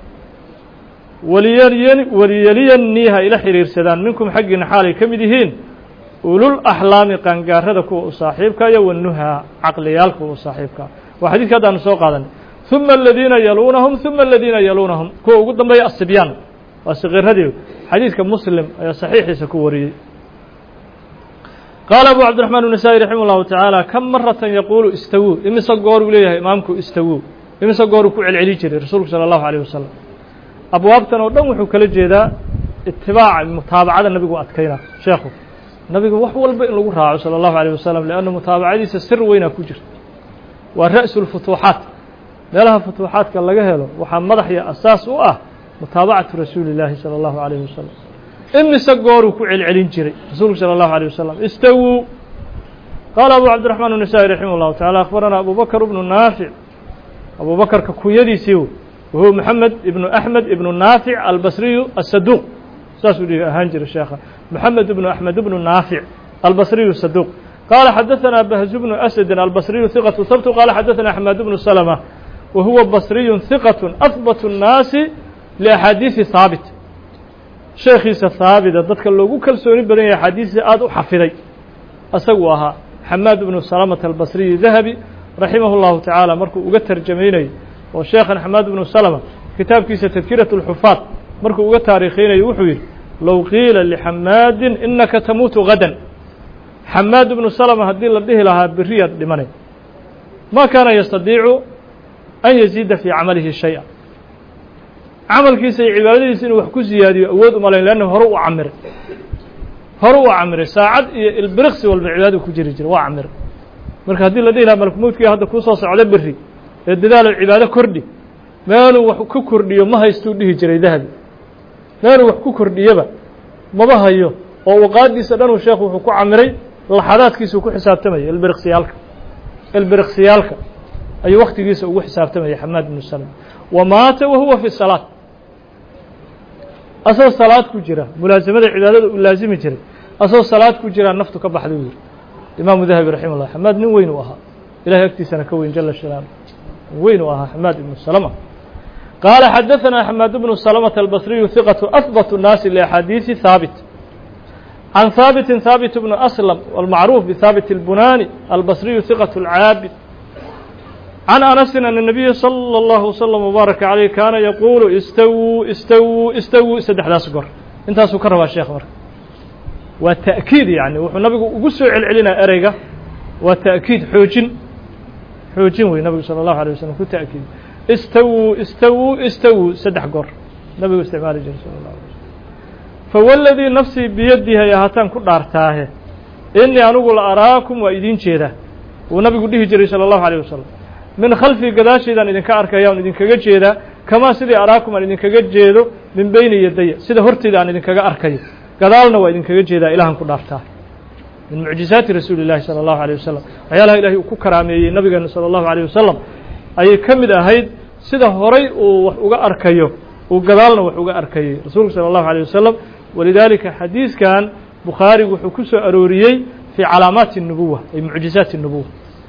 waliyeliyanii ha ila xiriirsadaan minkum xaggiina xaalay ka mid yihiin ulul axlaami qaangaarada kuwa u saaxiibka iyo wanuhaa caqliyaalka kuwa u saaxiibka waa xadiidka haddaanu soo qaadanay ثuma aladiina yaluunahum ثuma aladiina yaluunahum kuwa ugu dambeeya asibyaan waa sakiiradii xadiidka muslim ayaa saxiixiisa ku wariyey qaala abu cabdiraxmaan النasaaئي raximah الlahu taعaalى kam maratan yaquulu istawuu imise goor uu leeyahay imaamku istawuu imise goor uu ku celceli jiray rasuulku salى الlahu عalيه wasalam abwaabtan oo dhan wuxuu kala jeedaa itibaaca mutaabacada nabigu adkayna sheekhu nabigu wax walba in lagu raaco salى الlahu عalيه wasalam لأnna mutaabacadiisa sir weynaa ku jirta waa ra'su الfutuuxaat meelaha futuuxaadka laga helo waxaa madax iyo asaas u ah mutaabacatu rasuuli الlahi salى الlahu عalيه wasalam imise gooruu ku celcelin jiray rasuulku salى الlahu عalيه wasalam istawuu qaala abu cabdiraxmaan النasaaئي raximah الlahu taعalى akhbarana abu bakr bnu naafic abu bakrka kunyadiisii wahuwa moxamed ibnu axmed ibnu naafic albasriyu asaduuq saasuu dhihi ahaan jiray sheekha moxamed ibnu axmed ibnu naafic albasriyu saduuq qaala xadaثana bahzu bnu asadi albasriyu hiqatu habtu qaala xadaثana axmed bnu salma wa huwa basriyu hiqat ahbat الnaasi liaxaadiiثi haabit sheekhiisa haabita dadka loogu kalsooni badan yahay axaadiisii aada u xafiday asaguu ahaa xamaad ibnu salamata albasriyi dahabi raximah اllahu tacaala markuu uga tarjamaynayo oo sheekhan xamaad ibnu salma kitaabkiisa tadkiraة اlxufaad markuu uga taarikheynayo wuxuu yidhi low qiila lixamaadin inaka tamuutu gadan xamaad ibnu salma haddii la dhihi lahaa beriyaad dhimanay ma kaana yastadiicu an yaziida fii camalihi shayئa camalkiisa iyo cibaadadiisa inuu wax ku siyaadiyo awood umalayn leanna hore u camiray saacad iyo ilbiriqsi walba cibaadadu ku jiri jira waa camiray marka haddii la dhihi lahaa malkumowdkii hadda kuu soo socda beri ee dadaalo cibaado kordhi meeluu wax ku kordhiyo ma haystuu dhihi jiray dahabi meeluu wax ku kordhiyaba maba hayo oo waqaadiisa dhanuu sheekhu wuxuu ku camiray laxadaadkiisuu ku xisaabtamayay ilbiriqsiyaalka ayuu waktigiisa ugu xisaabtamayay xamaad ibnu salma wa maata wa huwa fi salaat asagoo salaad ku jira mulaasamada cibaadada uu laasimi jiray asagoo salaad ku jiraa naftu ka baxday uu yidhi imaamu dahabi raximah ullah xamaad nin weyn uu ahaa ilahay agtiisana ka weyn jala shalaam weyn uu ahaa xamaad ibnu salma qaala xadaثana xamaad bnu salmةa albasriyu hiqatu ahbat الnaasi liaxaadiiثi haabit can haabitin haabit bnu aslam almacruuf bihaabit اlbunaani albasriyu hiqaة اlcaabid can anasin an الnabiya salى اllahu wslm wbaaraka caleyh kaana yaquulu istawuu istawuu istawuu saddexdaas gor intaasuu ka rabaa sheekh marka waa ta'kiid yani wuxuu nabigu ugu soo celcelinaya ereyga waa ta'kiid xoojin wey nabigu salى الlahu عalيه waslm ku ta'kiid istawuu istawuu istawuu saddex goor nabigu isticmaali jiray salى الlaه alay slm fawاladii nafsii biyadihi ay ahaataan ku dhaartaahe inii anigu la araakum waa idiin jeedaa uu nabigu dhihi jiray salى الlahu عalيه wasalam min khalfii gadaashaydaan idinka arkaya aan idinkaga jeedaa kamaa sidii araakum aan idinkaga jeedo min beyni yadaya sida horteyda aan idinkaga arkayo gadaalna waa idinkaga jeedaa ilahan ku dhaartaa min mucjizaati rasuuli الlahi salى الlahu عalيه wasalam waxyaalaha ilahay uu ku karaameeyey nabigeena salى الlahu عalيه wasalam ayay ka mid ahayd sida horay uu wax uga arkayo uu gadaalna wax uga arkayay rasuulku salى الlahu عalيه wasalam walidaalika xadiiskan bukhaarigu wuxuu ku soo arooriyey fii calaamaati الnubuwa ay mucjizaati الnubuwa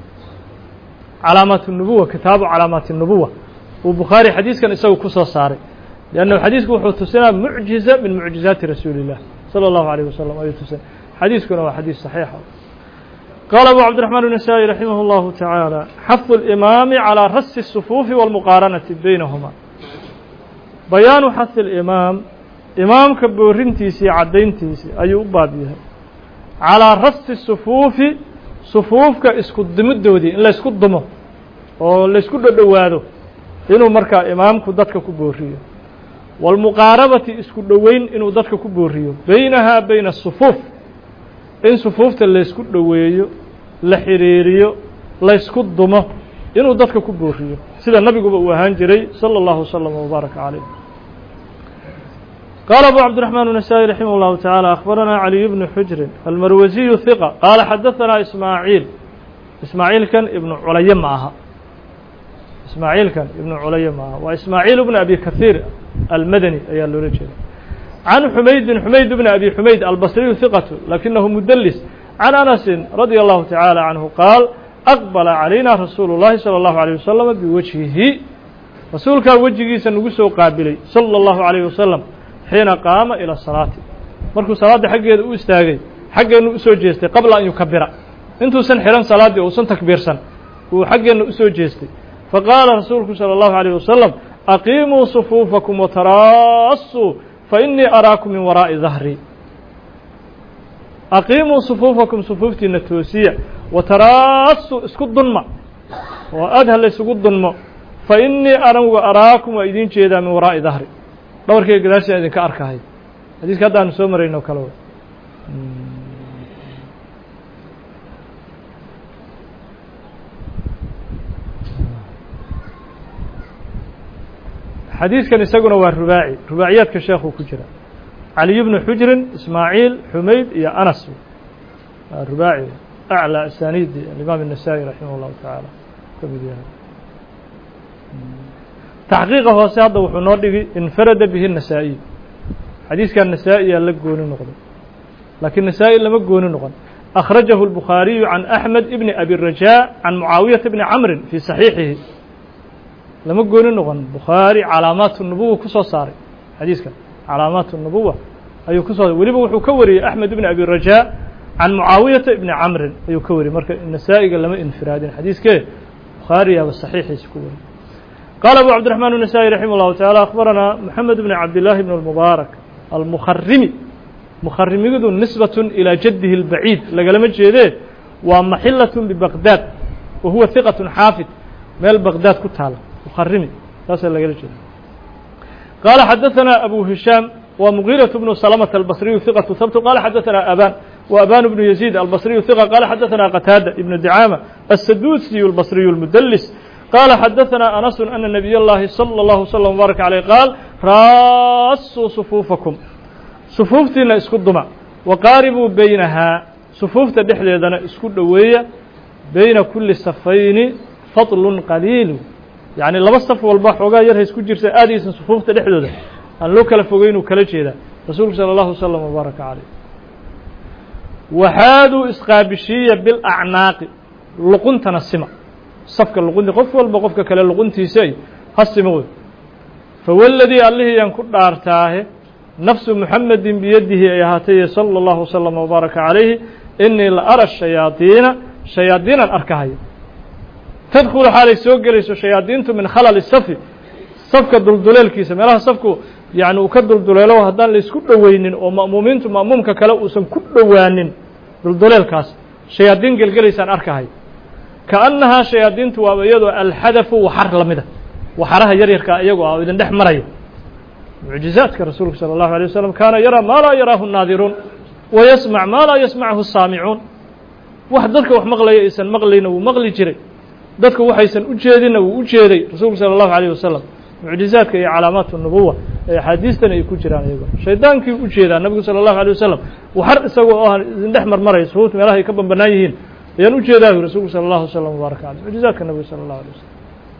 calaamaat الnubuwa kitaabu calaamaati الnubuwa uu bukhaari xadiiskan isagu ku soo saaray liannahu xadiisku wuxuu tusinaa mucjiza min mucjizaati rasuuli الlah salى الlahu عalيه wasalam ayuu tusinay xadiiskuna waa xadiis saxiixa qaala abu cabdiraxmaan النasaaئي raximah اllahu taعaalى xafu اlimaami calىa rasi الsufuufi wاlmuqaaranati baynahuma bayaanu xahi اlimaam imaamka boorintiisii caddayntiisii ayuu u baab yahay calىa rasi sufuufi sufuufka isku dimidoodii in laysku dumo oo laysku dhodhowaado inuu markaa imaamku dadka ku booriyo wاlmuqaarabati isku dhoweyn inuu dadka ku booriyo baynahaa bayna الsufuuf in sufuufta laysku dhoweeyo la xiriiriyo laysku dumo inuu dadka ku booriyo sida nabiguba uu ahaan jiray salى الlahu وsلم وbaaraka عaleyh قال أبو عبد الرحمن النسائي رحمه الله تعالى أخبرنا علي بن حجر المروزي ثقة قال حدثنا إسماعيل كان ابن علي معها وإسماعيل بن أبي كثير المدني أي الرجل عن حميد بن أبي حميد البصري ثقة لكنه مدلس عن أنس رضي الله تعالى عنه قال أقبل علينا رسول الله صلى الله عليه وسلم بوجهه رسولك وجهه سنقصه قابلي صلى الله عليه وسلم حين قام إلى الصلاة مركو صلاة حقه استاغي حقه إنه أسو جيستي قبل أن يكبر انتو سن حيران صلاة وسن تكبير سن وحقه إنه أسو جيستي فقال رسولك صلى الله عليه وسلم أقيموا صفوفكم وتراصوا فإني أراكم من وراء ظهري أقيموا صفوفكم صفوفتي النتوسية وتراصوا اسكت ضنما وأدهل اسكت ضنما فإني أراكم وإذين جيدا من وراء ظهري دور كي قداشي إذن كأركا هاي حديث كذا نسومرين وكالوه حديث كان يساقنا والرباعي رباعيات كشيخ وكجرة علي بن حجر إسماعيل حميد يا أنس الرباعي أعلى أسانيد الإمام النسائي رحمه الله تعالى تحقيقه سيادة وحنورده انفرد به النسائي حديث كان النسائي لقون النقض لكن النسائي لم يقون النقض أخرجه البخاري عن أحمد بن أبي الرجاء عن معاوية بن عمرو في صحيحه لم يقول النقن بخاري علامات النبوة كسو صاري حديث كان علامات النبوة أي كسو ولبه وحكوري أحمد بن أبي الرجاء عن معاوية بن عمرو أي كوري مركز النسائي قال لما انفراد حديث كه بخاري والصحيح يسكوري قال أبو عبد الرحمن النسائي رحمه الله تعالى أخبرنا محمد بن عبد الله بن المبارك المخرمي قدو نسبة إلى جده البعيد لقال مجيده ومحلة ببغداد وهو ثقة حافظ مال بغداد كتاله مخرمي قال حدثنا أبو هشام ومغيرة بن سلمة البصري ثقة ثبت قال حدثنا وأبان بن يزيد البصري ثقة قال حدثنا قتادة ابن دعامة السدوسي البصري المدلس قال حدثنا أنس أن النبي الله صلى الله عليه وسلم وبارك عليه قال راسوا صفوفكم صفوفتنا اسكدما وقاربوا بينها صفوف تدحل يدنا اسكدوية بين كل صفين فضل قليل يعني لما صف والباح وقا يرهي اسكو جيرسا آديسا صفوفتا دحدودا أن لو كلا فوقين وكلا جيدا رسولك صلى الله عليه وسلم وبارك عليه وحادوا إسقابشية بالأعناق لقنتنا السمع صفك اللقنت قف والبقفك كلا لقنتي سي هالسمود فوالذي الله ينكر دارتاه نفس محمد بيده أيهاتي صلى الله عليه وسلم وبارك عليه إني لأرى شياطين الأركهي تدخل حالي سوق ليس شياطينته من خلال الصف صفك دلدلال كيس مالها صفكو يعني وكدل دلالو هدان ليسكو دوينين او مأمومينتو مأمومك كلا وسن كو دوانين دلدلال كاس شياطين جلجليسان اركاهي كأنها شياطينتو وابيدو الحدث وحر لمده وحرها يريركا ايغو او idin dhex marayo معجزاتك رسولك صلى الله عليه وسلم كان يرى ما لا يراه الناظرون ويسمع ما لا يسمعه السامعون وحدك وح مقلي إنسان مقلينا ومقلي جري dadku waxaysan u jeedina uu u jeeday rasuulka sallallahu alayhi wasallam mucjizaadka iyo calaamaadka nubuwa ee xadiistan ay ku jiraan iyaga shaydaankii u jeedaa nabiga sallallahu alayhi wasallam waxar isagoo oo dhex marmaray suut meelaha ay ka banbanaan yihiin ayaan u jeedaa rasuulka sallallahu alayhi wasallam baraka alayhi mucjizaadka nabiga sallallahu alayhi wasallam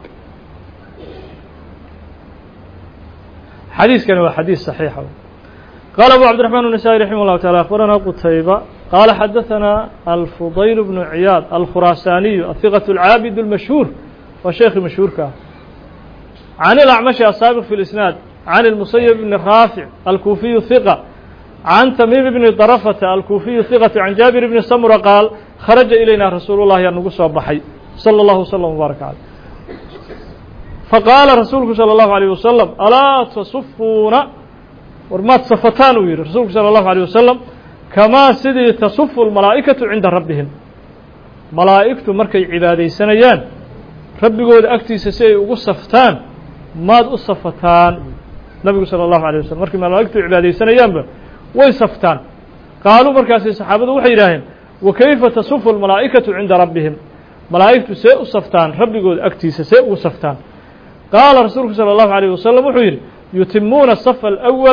حديث هو حديث صحيح قال أبو عبد الرحمن النسائي رحمه الله تعالى أخبرنا قتيبة قال حدثنا الفضيل بن عياض الخراساني الثقة العابد المشهور وشيخ مشهور كان عن الأعمش السابق في الإسناد عن المسيب بن رافع الكوفي الثقة عن تميم بن طرفة الكوفي الثقة عن جابر بن سمرة قال خرج إلينا رسول الله ينقص وبحي صلى الله وسلم وبارك عليه فقال رسولك صلى الله عليه وسلم ألا تصفون ورما تصفتان وير رسولك صلى الله عليه وسلم كما سيدي تصف الملائكة عند ربهم ملائكة مركي عبادي سنيان ربي قول أكتي سيئ وصفتان ماد أصفتان نبي صلى الله عليه وسلم مركي ملائكة عبادي سنيان ويصفتان قالوا مركاسي صحابة وحيراهم وكيف تصف الملائكة عند ربهم ملائكة سيئ وصفتان ربي قول أكتي سيئ وصفتان قال رسولك صلى الله عليه وسلم وحير يتمون الصف الأول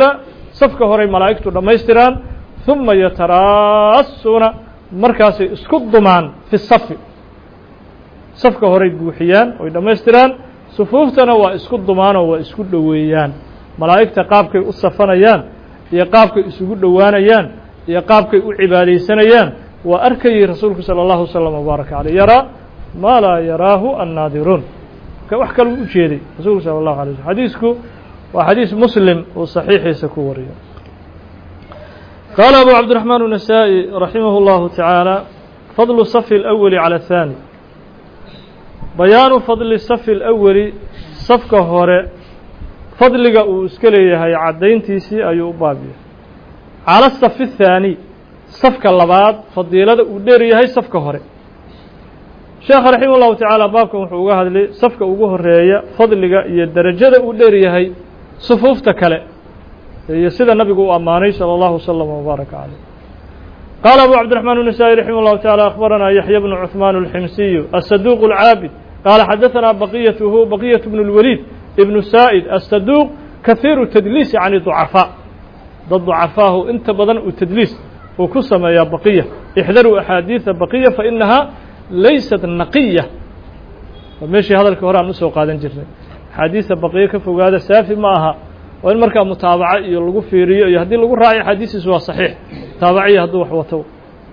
safka horay malaa'igtu dhammaystiraan ثuma yataraasuuna markaasay isku dumaan fi safi safka horay buuxiyaan oy dhammaystiraan sufuuftana waa isku dumaanoo waa isku dhoweeyaan malaa'igta qaabkay u safanayaan iyo qaabkay isugu dhowaanayaan iyo qaabkay u cibaadaysanayaan waa arkayay rasuulku salى الlahu وsلم وbaaraka عalيه yaraa maa laa yaraahu الnaadiruun marka wax kale u ujeeday rasuulku salى الlahu عalيه وsلم xadiisku waa xadiis muslim uu صaxiixiisa ku wariyo qaala abu cabdiرaحmaan النasaaئي raximah الlahu taعaalى fadlu safi الأwli calى الثaanي bayaanu fadli safi اlأwali safka hore fadliga uu iska leeyahay caddayntiisii ayuu u baabiyay cala safi الthaani safka labaad fadiilada uu dheer yahay safka hore sheekha raximah اllahu tacaala baabkan wuxuu uga hadlay safka ugu horeeya fadliga iyo derajada uu dheer yahay sufuufta kale iyo sida nabigu u ammaanay salى اllahu وsلم وbaaraka عalيه qaala abu cabdiرaحmaan النasaaئي raximah اllahu taعalى akhbaranaa yaxya bnu cuثmaan الximsiyu الsaduq الcaabid qaala xadaثanaa baqiyatuhu baqiyaة bn الwaliid ibnu saa'id الsaduq kahiiru tadliisi can ضucafaa dad ضucafaahu inta badan uu tadliis uu ku sameeyaa baqiya ixdaruu axaadiiثa baqiya fainahaa laysat naqiya meeshii hadalkii hore aan usoo qaadan jirnay axaadiisa baqiya ka fogaada saafi ma aha waa in markaa mutaabaco iyo lagu fiiriyo iyo haddii lagu raaciyo axaadiistiisu waa صaxiix mutaabaciya hadduu wax wato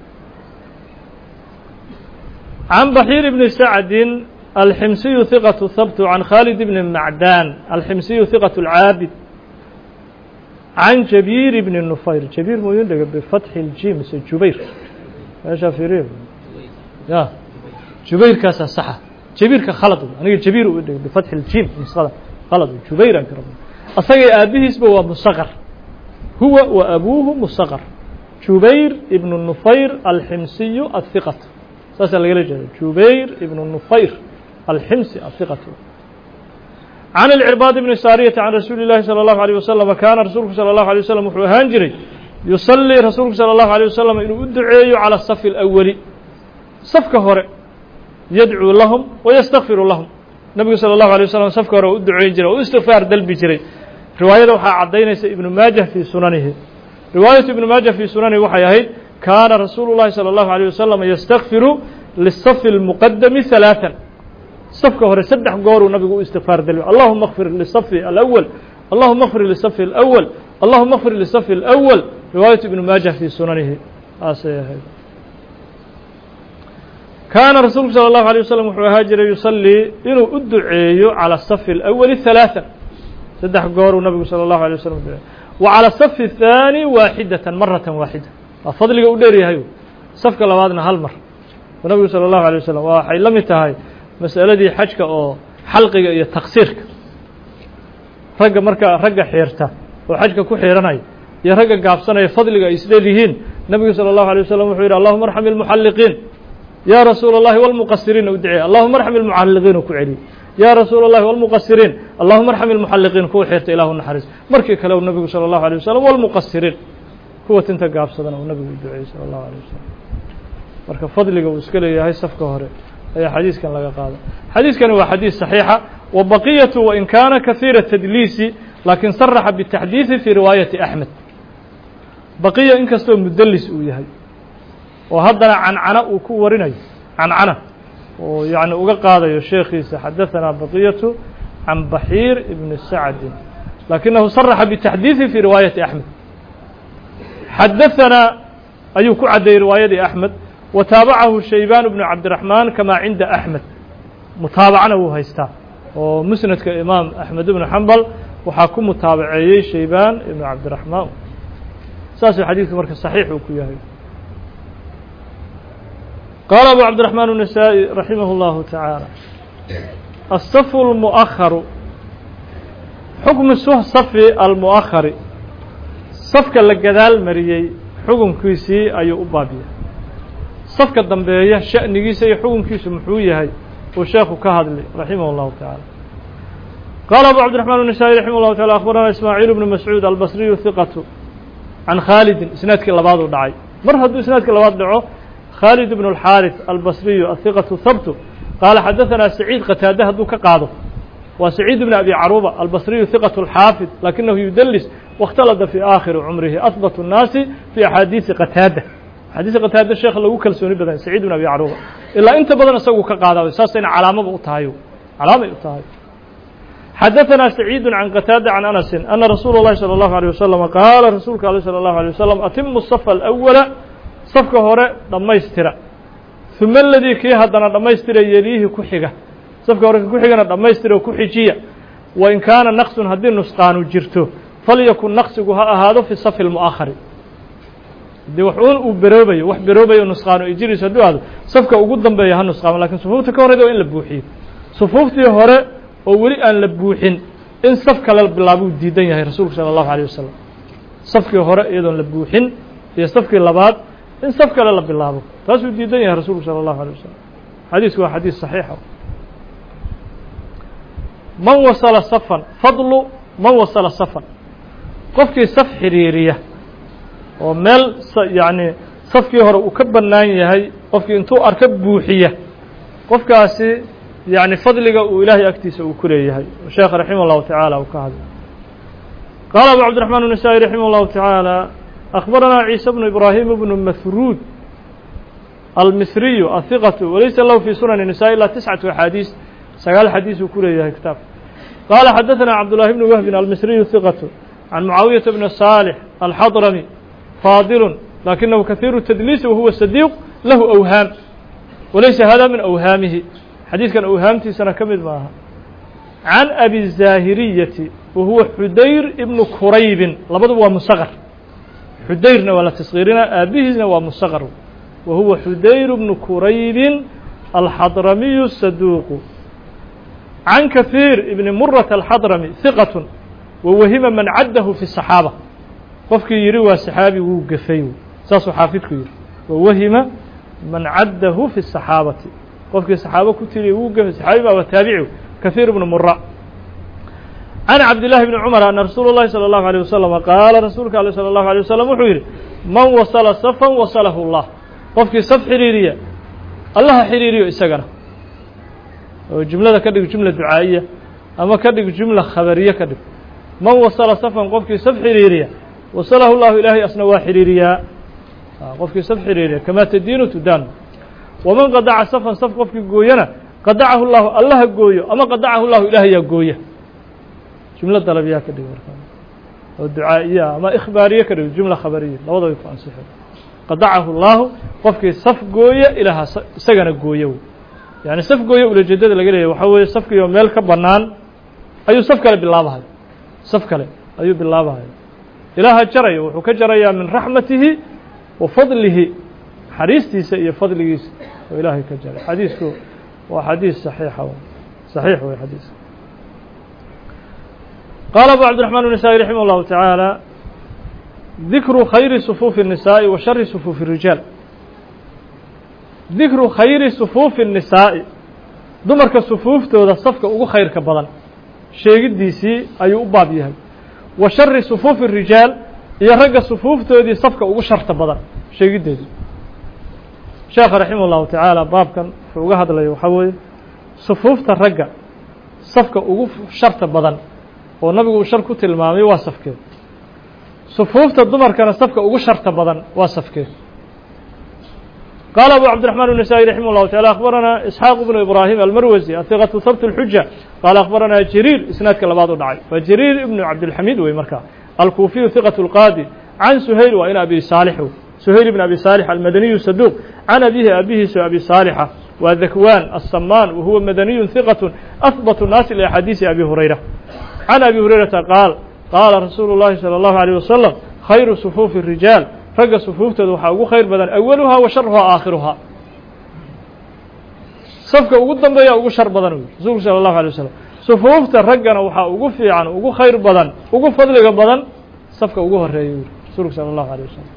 can baxiir bni sacdin alximsiyu hiqaة habtu can khaalid bni macdaan alximsiyu hiqaة اlcaabid can jabiir bni nufayr jabiir muu idin dhega bifatxi اljim mise jubayr meeshaa fiiriyo ya jubayrkaasaa saxa jabiirka khalad aniga jabiir u dhega bifatxi اljim nusada khalad jubayran ka rab asagay aabihiisba waa musaqar huwa wa abuuhu musaqar jubayr ibnu nufayr alximsiyu ahiqatu saasaa lagala jeeda jubayr ibnu nufayr alximsi ahiqatu can alcirbaad bni saariyata can rasuuli اllahi salى اllahu عalيه wasalam kaana rasuulku salى اllahu عalيه wasalam wuxuu ahaan jiray yusallii rasuulku salى اllahu عalيه wasalam inuu u duceeyo calى safi اlأwali safka hore yadcuu lahum wayastakfiru lahum nabigu salى الlahu عalيه wasalam safka hore u duceyn jiray oo u istikfaar dalbi jiray riwaayada waxaa caddaynaysa ibnu maajah fii sunanihi riwaayatu ibnu maajah fii sunanihi waxay ahayd kaana rasuulu llahi salى الlahu عalيه wasalam yastakfiru lisafi اlmuqadami ثalaaثan safka hore saddex gooruu nabigu u istikfaar dalbi allahuma اkfir lisafi alأwal allahuma اkfir lisafi اlأwal allahuma اkfir lisafi اlأwal riwaayatu ibnu maajah fii sunanihi aasay ahayd kaana rasuulku salى الlahu عalيه wasalam wuxuu ahaa jiray yusallii inuu u duceeyo calى safi اlأwali ثalaaثan saddex gooruu nabigu salى الlahu عalيه wasalam duceeyo wa calى safi الthaani waaxidatan maratan waaxida waa fadliga u dheer yahay safka labaadna hal mar oo nabigu salى الlahu عalيه wasalam waxay la mid tahay mas'aladii xajka oo xalqiga iyo taksiirka ragga markaa ragga xiirta oo xajka ku xiiranaya iyo ragga gaabsanaya fadliga ay isleeyihiin nabigu salى الlahu عalيه wasalam wuxuu yidhi allahuma arxam اlmuxalliqiin ya rasuul الlahi wاlmuqasiriina u duceey allahuma arxam اlmuxalliqiin u ku celiy ya rasuul الlahi wاlmuqasiriin allahuma arxam اlmuxalliqiin kuwa xirta ilahu naxariis markii kale u nabigu salى الlahu عalيه wasalam wاlmuqasiriin kuwa tinta gaabsadana uu nabigu u duceeyey salى الlahu عalيه wasalam marka fadliga uu iska leeyahay safka hore ayaa xadiiskan laga qaada xadiiskani waa xadiis صaxiixa wa baqiyatu wain kaana kahiira tadliisi laakiin saraxa bitaxdiiثi fii riwaayati axmed baqiya in kastoo mudlis uu yahay oo haddana cancana uu ku warinayo cancana oo yani uga qaadayo sheekhiisa xadaثanaa baqiyatu can baxiir ibni sacdin lakinahu saraxa bitaxdiiثi fii riwaayati axmed xadaثanaa ayuu ku caddeeyey riwaayadii axmed wa taabacahu shaybaan bnu cabdiraxmaan kamaa cinda axmed mutaabacana wuu haystaa oo musnadka imaam axmed ibnu xambal waxaa ku mutaabaceeyey shaybaan ibnu cabdiraxmaan saasuu xadiidku marka saxiix uu ku yahay qaala abu cabdiرaحmaan النasaaئي raximah اllahu taعaalى الصف الmuؤaharu xukmu safi almuؤahari safka la gadaal mariyey xukunkiisii ayuu u baabiyay safka dambeeya sha'nigiisa iyo xukunkiisu muxuu yahay uu sheekhu ka hadlay raximah اllahu taعaalى qaala abu cabdiرaحmaan النasaaئي raximah اllahu taعalى akhbarana ismaaعiil bnu mascuud albasriyu hiqatu can khaalidin isnaadkii labaad u dhacay mar hadduu isnaadkii labaad dhaco khaalid bn الxاariث albasriyu ahiqaةu habtu qaala xadaثanaa saciid qataade hadduu ka qaado waa saciid bn abi caruba albasriyu hiqaة اlxaafid lakinahu yudelis واkhtalada في آkhiri cمrihi أثبت الناasi في أxاadiiثi qتاadة xadiiثi qتاadة sheekha lagu kalsooni badan سacيid بن أbي cروبة ilaa inta badan isagu ka qaadayo saasayna calaamaba u tahay calaamay u tahay xadaثna سacيid عan qتاadة عan أنس أنa رasuul الlahi صلى الله عليه وسلم qaala rasuulka alه صلى الله عليه وسلم أtimu الصف الأولا safka hore dhammaystira ثuma اladii kii haddana dhammaystira yeliihi ku xiga safka hore ku xigana dhammaystira oo ku xijiya wain kaana naqsun haddii nusqaanu jirto falyakun naqsigu ha ahaado fi safi اlmu'ahari haddii waxuun uu beroobayo wax beroobayo nusqaanu ay jirayso hadduu ahdo safka ugu dambeeya ha nusqaamo lakin sufuufta ka horeyda waa in la buuxiyo sufuuftii hore oo weli aan la buuxin in saf kale bilaabuu diidan yahay rasuulku salى الlahu عalيه wasalam safkii hore iyadoon la buuxin iyo safkii labaad in saf kale la bilaabo taasuu diidan yahay rasuulku salى الlahu عalيه wasalam xadiisku waa xadiis صaxiixa man wasala safan fadlu man wasala safan qofkii saf xiriiriya oo meel yacni safkii hore uu ka bannaan yahay qofkii intuu arka buuxiya qofkaasi yacni fadliga uu ilaahay agtiisa uu ku leeyahay sheekh raximah الlahu taعaalى uu ka hadlay qaala abu cabdiرaحmaan النasaaئي raximah الlahu taعaalى أخبرنا عيسى بن إبراهيم بن مثrوd المصري الثقة وليس له في سنن النساء إلا 9 أحاadiiث 9 xadيiث uu ku leeyahay kitaabka قال حدثنا عبد الله بن وهب المصري الثقة عن معاوية بن صالح الحضرمي فاضل لكنه كثير التدليس وهو صديق له أوهام وليس هذا من أوهامه xadيiث kan أوهاamtiisana ka mid maaha عن أبي الزاهرية وهو xudayr بن كرayb labaduba waa mصغر xudayrna waa la tasgiirina aabihiisna waa musaqar wa huwa xudayr bnu kuraybin alxadramiyu saduuqu can kahiir ibni murata alxadrami hiqatun wawahima man caddahu fi الصaxaaba qofkii yidhi waa saxaabi wuu gafay saasuu xaafidku yidhi wawahima man caddahu fi الصaxaabati qofkii saxaabo ku tiriya wuu gafay saxaabi baa waa taabici kahiir ibnu mura عن عبد الله بن عمر أن رsuuل اللhi صلى الله عليه وسلم qاala rasuulka alه صلى الله عليه وسلم wuxuu yidhi man wasla صفا waصلh الlah qofkii saf xiriiriya allaha xiriiriyo isagana oo jumlada ka dhig jumla ducaa'iya ama ka dhig jumla khabariye ka dhig man wasla صفا qofkii saf xiriiriya waصلh الlahu ilaahay asna waa xiriiriyaa qofkii saf xiriiriya kama tdiinu tudaan وman qadaca صفا saf qofkii gooyana qadacahu الlahu allaha gooyo ama qadacahu الlahu ilaahayaa gooya jumla dalabiyaa ka dhig markaa oo ducaa'iya ama ikhbaariye ka dhig jumla khabariya labadaba ku ansixay qadacahu الlahu qofkii saf gooya ilaaha isagana gooya yani saf gooya ulajeedada laga leeyahy waxaa weeye safkiiyo meel ka bannaan ayuu saf kale bilaabahay saf kale ayuu bilaabahay ilaaha jaraya wuxuu ka jarayaa min raxmatihi wa fadlihi xariistiisa iyo fadligiisa oo ilaahay ka jaray xadiisku waa xadiis saxiixa saxiix wey xadiiska قال أبو عبدالرحمن النسائي رحمه الله تعالى ذكر خير صفوف النساء وشر صفوف الرجال ذكر خير صفوف النساء dumarka صفوuftooda safka ugu khayrka badan sheegidiisii ayuu u baab yahay wa shari صفوف الرijaal iyo ragga صفوuftoodii safka ugu sharta badan sheegideedii sheekha raximah الlahu taعaalى baabkan wuxuu uga hadlaya waxaa weeye صفوufta ragga safka ugu sharta badan oo nabigu uu shar ku tilmaamay waa safkeed صفوufta dumarkana safka ugu sharta badan waa safkeed قال أبو عبدالرحمن النسائي رحمه الله تعالى أخبرنا إسحاق بن إبراهيم المروزي الثقة ثبت الحجة قال أخبرنا جرير إسنادك لبعض دعي فجرير ابن عبد الحميد ويمركا الكوفي ثقة القاضي عن سهيل وإن أبي صالح سهيل بن أبي صالح المدني الصدوق عن أبيه أبي صالحة وذكوان الصمان وهو مدني ثقة أثبت الناس لأحاديث أبي هريرة عن أبي هريرة قال رسول الله صلى الله عليه وسلم خير صفوف الرجال ragga صفوuftooda waxaa ugu khayr badan أwaluhaa wa sharuhaa aakhiruhaa safka ugu dambeeya ugu shar badan rasuulku salى الlahu عalيه wasalam صفوufta raggana waxaa ugu fiican ugu khayr badan ugu fadliga badan safka ugu horeeya rasuulku salى الlahu عalيه wasalam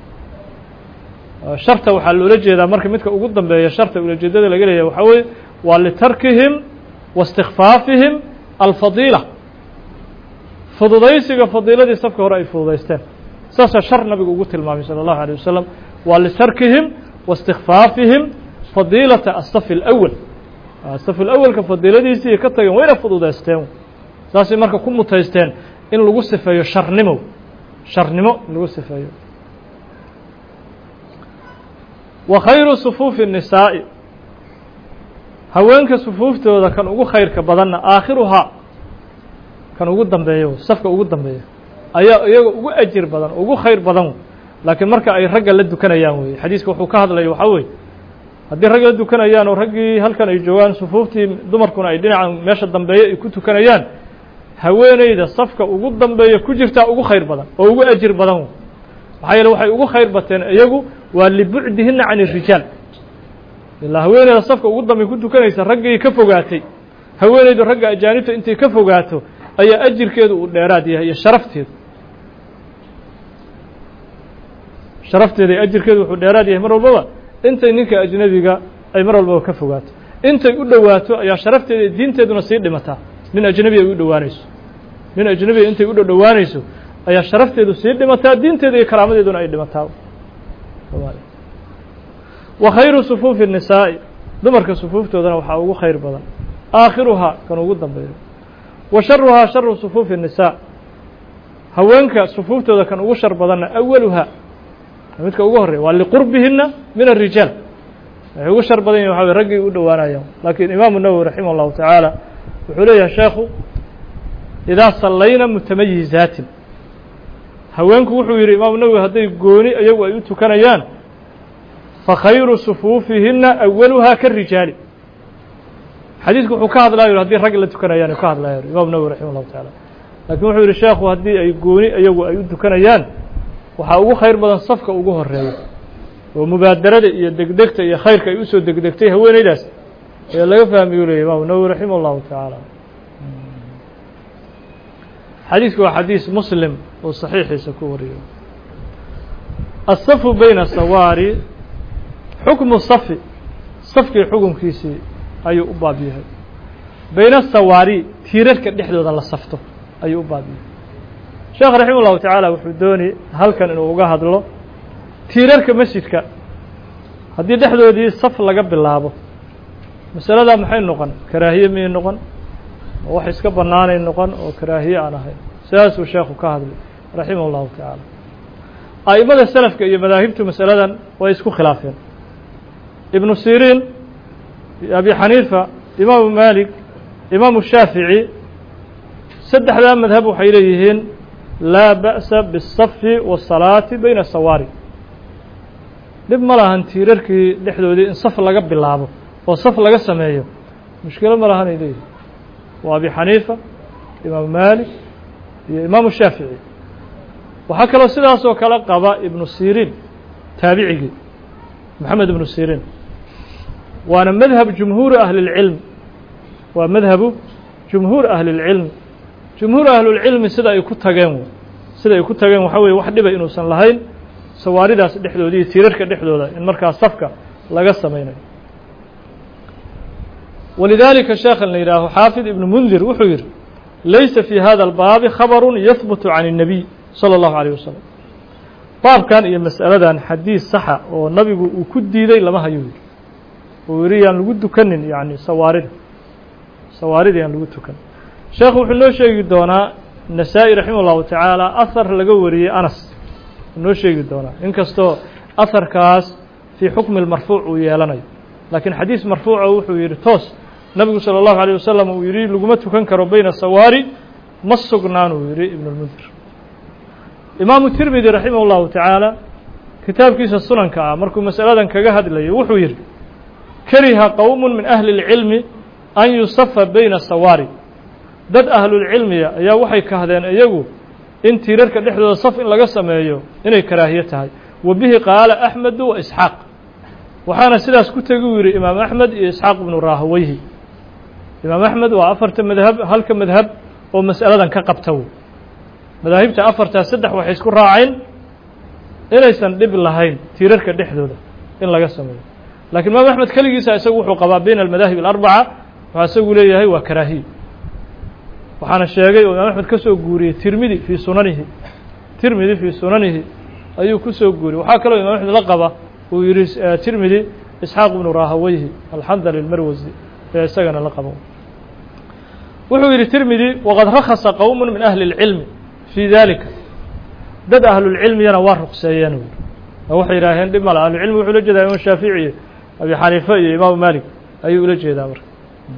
sharta waxaa loola jeedaa marka midka ugu dambeeya sharta ulajeedada laga leeyahay waxaa weeye waa litarkihim واstikfaafihim alfadiila fududaysiga fadiiladii safka hore ay fududaysteen saasaa shar nabigu ugu tilmaamay salى الlahu عalيه wasalam waa litarkihim واstikfaafihim fadiilata aلصaf الأwl saf اlأwlka fadiiladiisii ka tageen wayna fududaysteen saasay marka ku mutaysteen in lagu sifeeyo sharnimo sharnimo lagu sifeeyo wa khayru sufuufi الnisaa'i haweenka sufuuftooda kan ugu khayrka badanna aakhiruhaa kan ugu dambeeyo safka ugu dambeeya ayaa iyaga ugu ajir badan ugu khayr badan laakiin marka ay ragga la dukanayaan weeye xadiiska wuxuu ka hadlaya waxaa weeye haddii ragga la dukanayaan oo raggii halkan ay joogaan sufuuftii dumarkuna ay dhinaca meesha dambeeya ay ku tukanayaan haweeneyda safka ugu dambeeya ku jirtaa ugu khayr badan oo ugu ajir badan maxaa yeele waxay ugu khayr bateen iyagu waa libucdihina can الrijaal ilaa haweeneyda safka ugu dambeeya ku tukanaysa raggii ka fogaatay haweeneydu ragga ajaanibta intay ka fogaato ayaa ajirkeedu uu dheeraad yahay iyo sharafteedu iyo ajirkeedu wuxuu dheeraad yahay mar walbaba intay ninka ajnabiga ay mar walbaba ka fogaato intay u dhowaato ayaa sharafteeda iyo diinteeduna sii dhimataa nin ajnabi ay u dhowaanayso nin ajnabiga intay u dhowaanayso ayaa sharafteedu sii dhimataa diinteeda iyo karaamadeeduna ay dhimataa wa khayru sufuufi الnisaa'i dumarka sufuuftoodana waxaa ugu khayr badan aakhiruhaa kan ugu dambeeyo wa sharuhaa sharu sufuufi الnisaa haweenka sufuuftooda kan ugu shar badanna awaluhaa midka ugu horeeya waa liqurbihina min الrijaal waxay ugu shar badan yihin waxa way raggii u dhowaanayaan laakiin imaamu nawowi raximah اllahu tacaala wuxuu leeyahay sheekhu idaa sallayna mutamayizaatin haweenku wuxuu yidhi imaamu nawowi hadday gooni iyagu ay u tukanayaan fakhayru sufuufihina awaluhaa karijaali xadiidku wuxuu ka hadlaayo haddii rag la tukanayaan ka hadlaayo imaamu nawowi raximah اllahu tacaala laakiin wuxuu yidhi sheekhu haddii ay gooni iyagu ay u tukanayaan waxaa ugu khayr badan safka ugu horeeya oo mubaadarada iyo degdegta iyo khayrka ay usoo degdegtay haweeneydaas ayaa laga fahmiyuu leeyay imaamu nawowi raximah اllahu tacaala xadiisku waa xadiis muslim oo saxiixiisa ku wariyo aلsafu bayna sawaari xukmu safi safkii xukunkiisii ayuu u baab yahay bayna sawaari tiirarka dhexdooda la safto ayuu u baab yahay sheekh raximah اllahu tacaala wuxuu dooni halkan inuu uga hadlo tiirarka masjidka haddii dhexdoodii saf laga bilaabo masaladaa maxay noqon karaahiye miyay noqon oo wax iska bannaanay noqon oo karaahiye aan ahayn sidaasuu sheekhu ka hadlay raximah اllahu tacaala a'imada selafka iyo madaahibtu masaladan way isku khilaafeen ibnu siriin abi xaniifa imaamu maalik imaamu shaafici saddexdaa madhab waxay leeyihiin laa ba'sa biالsafi waالsalaati bayna sawaari dhib ma lahan tiirarkii dhexdoodii in saf laga bilaabo oo saf laga sameeyo mushkilo ma lahanay leeyihin waa abi xaniifa imaamu maalik iyo imaamu shaafici waxaa kaloo sidaas oo kale qaba ibnu siriin taabicigii maxamed ibnu siriin waana madhab jumhuuri ahli اlcilm waa madhabu jumhuur ahli اlcilm jumhuur ahlulcilmi sida ay ku tageen waxaa weye wax dhiba inuusan lahayn sawaaridaas dhexdooda iyo tiirarka dhexdooda in markaa safka laga samaynayo walidaalika sheekhan la yidhaaho xaafid ibnu mundir wuxuu yidhi laysa fii hada albaabi khabaru yahbutu can الnabiy salى اllahu عalيه wasalam baabkan iyo mas'aladan xadiis saxa oo nabigu uu ku diiday lama hayo yidhi uu yidhi yaan lagu dukanin yani sawaarida yaan lagu tukan sheekhu wuxuu noo sheegi doonaa nasaa-i raximah اllahu tacaala ahar laga wariyey anas noo sheegi doonaa inkastoo aharkaas fii xukmi اlmarfuuc uu yeelanayo laakiin xadiis marfuuca wuxuu yidhi toos nabigu salى اllahu عalيه wasalam uu yidhi laguma tukan karo bayna sawaari ma sugnaan uu yidhi ibn اlmundir imaamu tirmidi raximah اllahu tacaala kitaabkiisa sunanka ah markuu masaladan kaga hadlayo wuxuu yidhi kariha qowm min ahli اlcilmi an yusafa bayna sawaari dad ahlulcilmiya ayaa waxay kahdeen iyagu in tiirarka dhexdooda saf in laga sameeyo inay karaahiye tahay wa bihi qaala axmedu wa isxaaq waxaana sidaas ku tegi u yidhi imaam axmed iyo isxaaq ibnu raahaweyhi imaam axmed waa afarta madhab halka madhab oo mas'aladan ka qabta wey madaahibta afartaa saddex waxay isku raaceen inaysan dhib lahayn tiirarka dhexdooda in laga sameeyo lakiin imaam axmed keligiisa isagu wuxuu qabaa bayna almadaahib alarbaca waxaa isagu leeyahay waa karaahiye waxaana sheegay oo imaam axmed ka soo guuriyey tirmidi fii sunanihi ayuu ku soo guuriyey waxaa kaloo imaam axmed la qaba uu yidhi tirmidi isxaaq ibnu raahaweyhi alxandali almarwasi ee isagana la qabo wuxuu yidhi tirmidi waqad rakhasa qowm min ahli اlcilmi fii dalika dad ahlulcilmiyana waa ruqseeyeen waxay yidhaaheen dhib male ahlucilmi wuxuu ula jeedaa imaam shaafici abi xaniife iyo imaamu malik ayuu ula jeedaa marka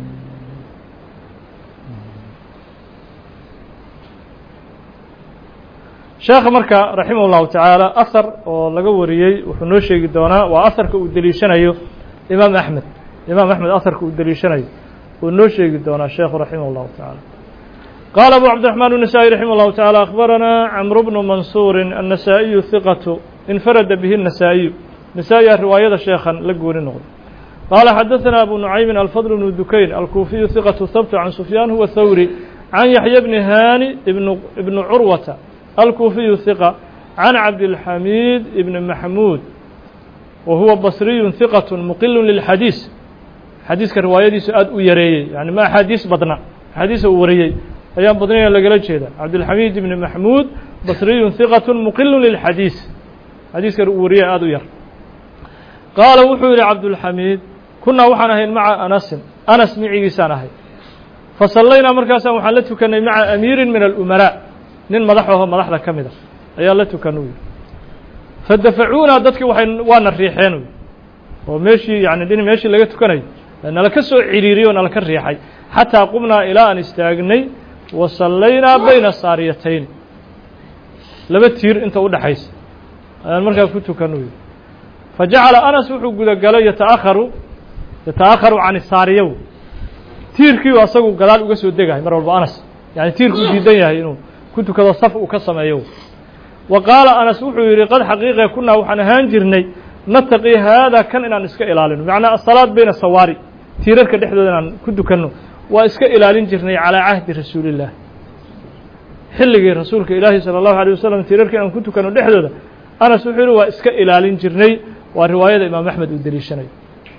sheekha marka raximah اllahu tacaala ahar oo laga wariyey wuxuu noo sheegi doonaa waa aharka uu deliishanayo imaam axmed aharka uu deliishanayo uu noo sheegi doonaa sheekhu raximah اllahu taعala qaala abu cabdiraxmaan النasaaئي raximah اllahu taعala akhbaranaa camru bnu mansuuri النasaaئiyu hiqatu infarada bihi النasaaئiyu nasaa-iya riwaayada sheekhan la gooni noqday qaala xadaثana abu nucaymin alfadl bnu dukayn alkuufiyu hiqatu habt can sufyaan huwa thawri can yaxya bni hani ibnu curwata الكوفي ثقة عن عبد الحميد بن محمود وهو بصري ثقة مقل للحديث حديث كرواية سؤال ويري يعني ما حديث بدنا حديث وريي أيام بدنيا لقلت شيء عبد الحميد بن محمود بصري ثقة مقل للحديث حديث كرواية أدو ير قال وحول عبد الحميد كنا وحنا مع أنس معي سنة فصلينا مركزا وحلته كان مع أمير من الأمراء nin madaxaho madaxda ka mid a ayaa la tukanuu fadafacuuna dadkii waana riixeen oo meeshii yani meeshii laga tukanayo nala ka soo ciriiriyey oo nala ka riixay xataa qumnaa ilaa aan istaagnay wa sallaynaa bayna saariyatayn laba tiir inta u dhaxaysa ayaan markaa ku tukanuu fajacala anas wuxuu gudagalay yataakharu can saariyow tiirkii asagu gadaal uga soo degahay mar walba anas yani tiirkuu diidan yahay inuu tukado saf uu ka sameeyo wa qaala anas wuxuu yidhi qad xaqiiqe kunaa waxaan ahaan jirnay nataqi haada kan inaan iska ilaalino macnaa asalaad bayna sawaari tiirarka dhexdooda inaan ku dukanno waa iska ilaalin jirnay calaa cahdi rasuulillaah xilligii rasuulka ilaahi salى اllahu alيه wasalam tiirarka inaan ku tukanno dhexdooda anas wuxuu yidhi waa iska ilaalin jirnay waa riwaayada imaam axmed uu deliishanayo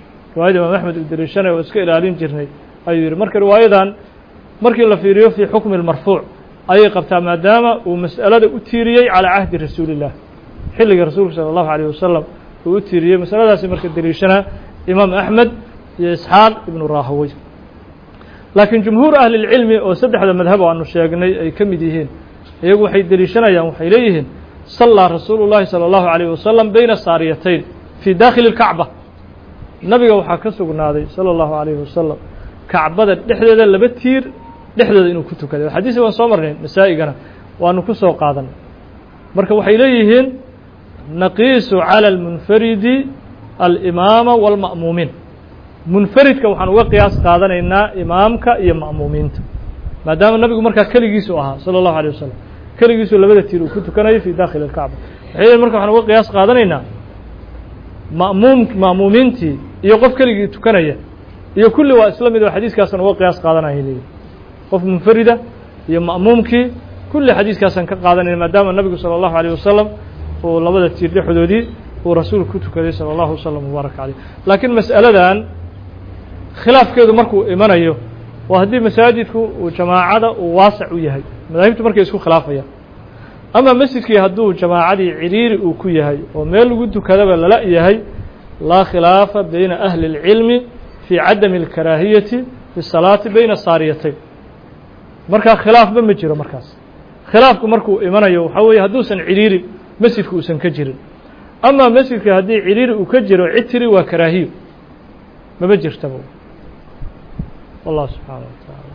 oo iska ilaalin jirnay ayuu yidhi marka riwaayadan markii la fiiriyo fii xukmi اmarfuuc ayay qabtaa maadaama uu mas'alada u tiiriyey calىa cahdi rasuuli الlah xilligii rasuulka salى الlahu عalيه wasalam uu u tiiriyey masaladaasi marka deliishanaa imaam axmed iyo isxaaq ibnu rahawey laakiin jumhuur ahli اlcilmi oo saddexda madhab oo aanu sheegnay ay ka mid yihiin iyagu waxay deliishanayaan waxay leeyihiin sallaa rasuulu الlahi salى الlahu عalيه wasalam bayna saariyatayn fii dakhili الkacba nabiga waxaa ka sugnaaday salى الlahu عalيه wasalam kacbada dhexdeeda laba tiir dhexdooda inuu ku tukaday xadiisi waan soo marnay nasaa-igana waanu ku soo qaadanay marka waxay leeyihiin naqiisu calى اlmunfaridi alimaama wاlma'muumiin munfaridka waxaan uga qiyaas qaadanaynaa imaamka iyo ma'muumiinta maadaama nabigu markaa keligiisu ahaa salى الlahu عalيه wasalam keligiisu labada tiir uu ku tukanayo fii dakhili اlkacba waxay leeyihin marka waxaan uga qiyaas qaadanaynaa ma'muumiintii iyo qof keligii tukanaya iyo kulli waa isla mid oo xadiiskaasaan uga qiyaas qaadanaya leeyihin qof munfarida iyo ma'muumkii kulli xadiiskaasaan ka qaadanayna maadaama nabigu salى الlahu عalيه wasalam uu labada tiir dhexdoodii uu rasuulku ku tukaday salى الlahu wasalam mubaarak caleyh laakiin mas'aladan khilaafkeedu markuu imanayo waa haddii masaajidku uu jamaacada uu waasac u yahay madaahibtu markay isku khilaafayaan ama masjidkii hadduu jamaacadii ciriiri uu ku yahay oo meel lagu tukadaba lala yahay laa khilaafa bayna ahli اlcilmi fii cadami اlkaraahiyati fi الsalaati bayna saariyatayn markaa khilaafba ma jiro markaas khilaafku markuu imanayo waxaa weeye hadduusan ciriiri masjidka uusan ka jirin ama masjidka haddii ciriiri uu ka jiro cid tiri waa karaahiyo maba jirtaba wallah subxaanaه wa taعala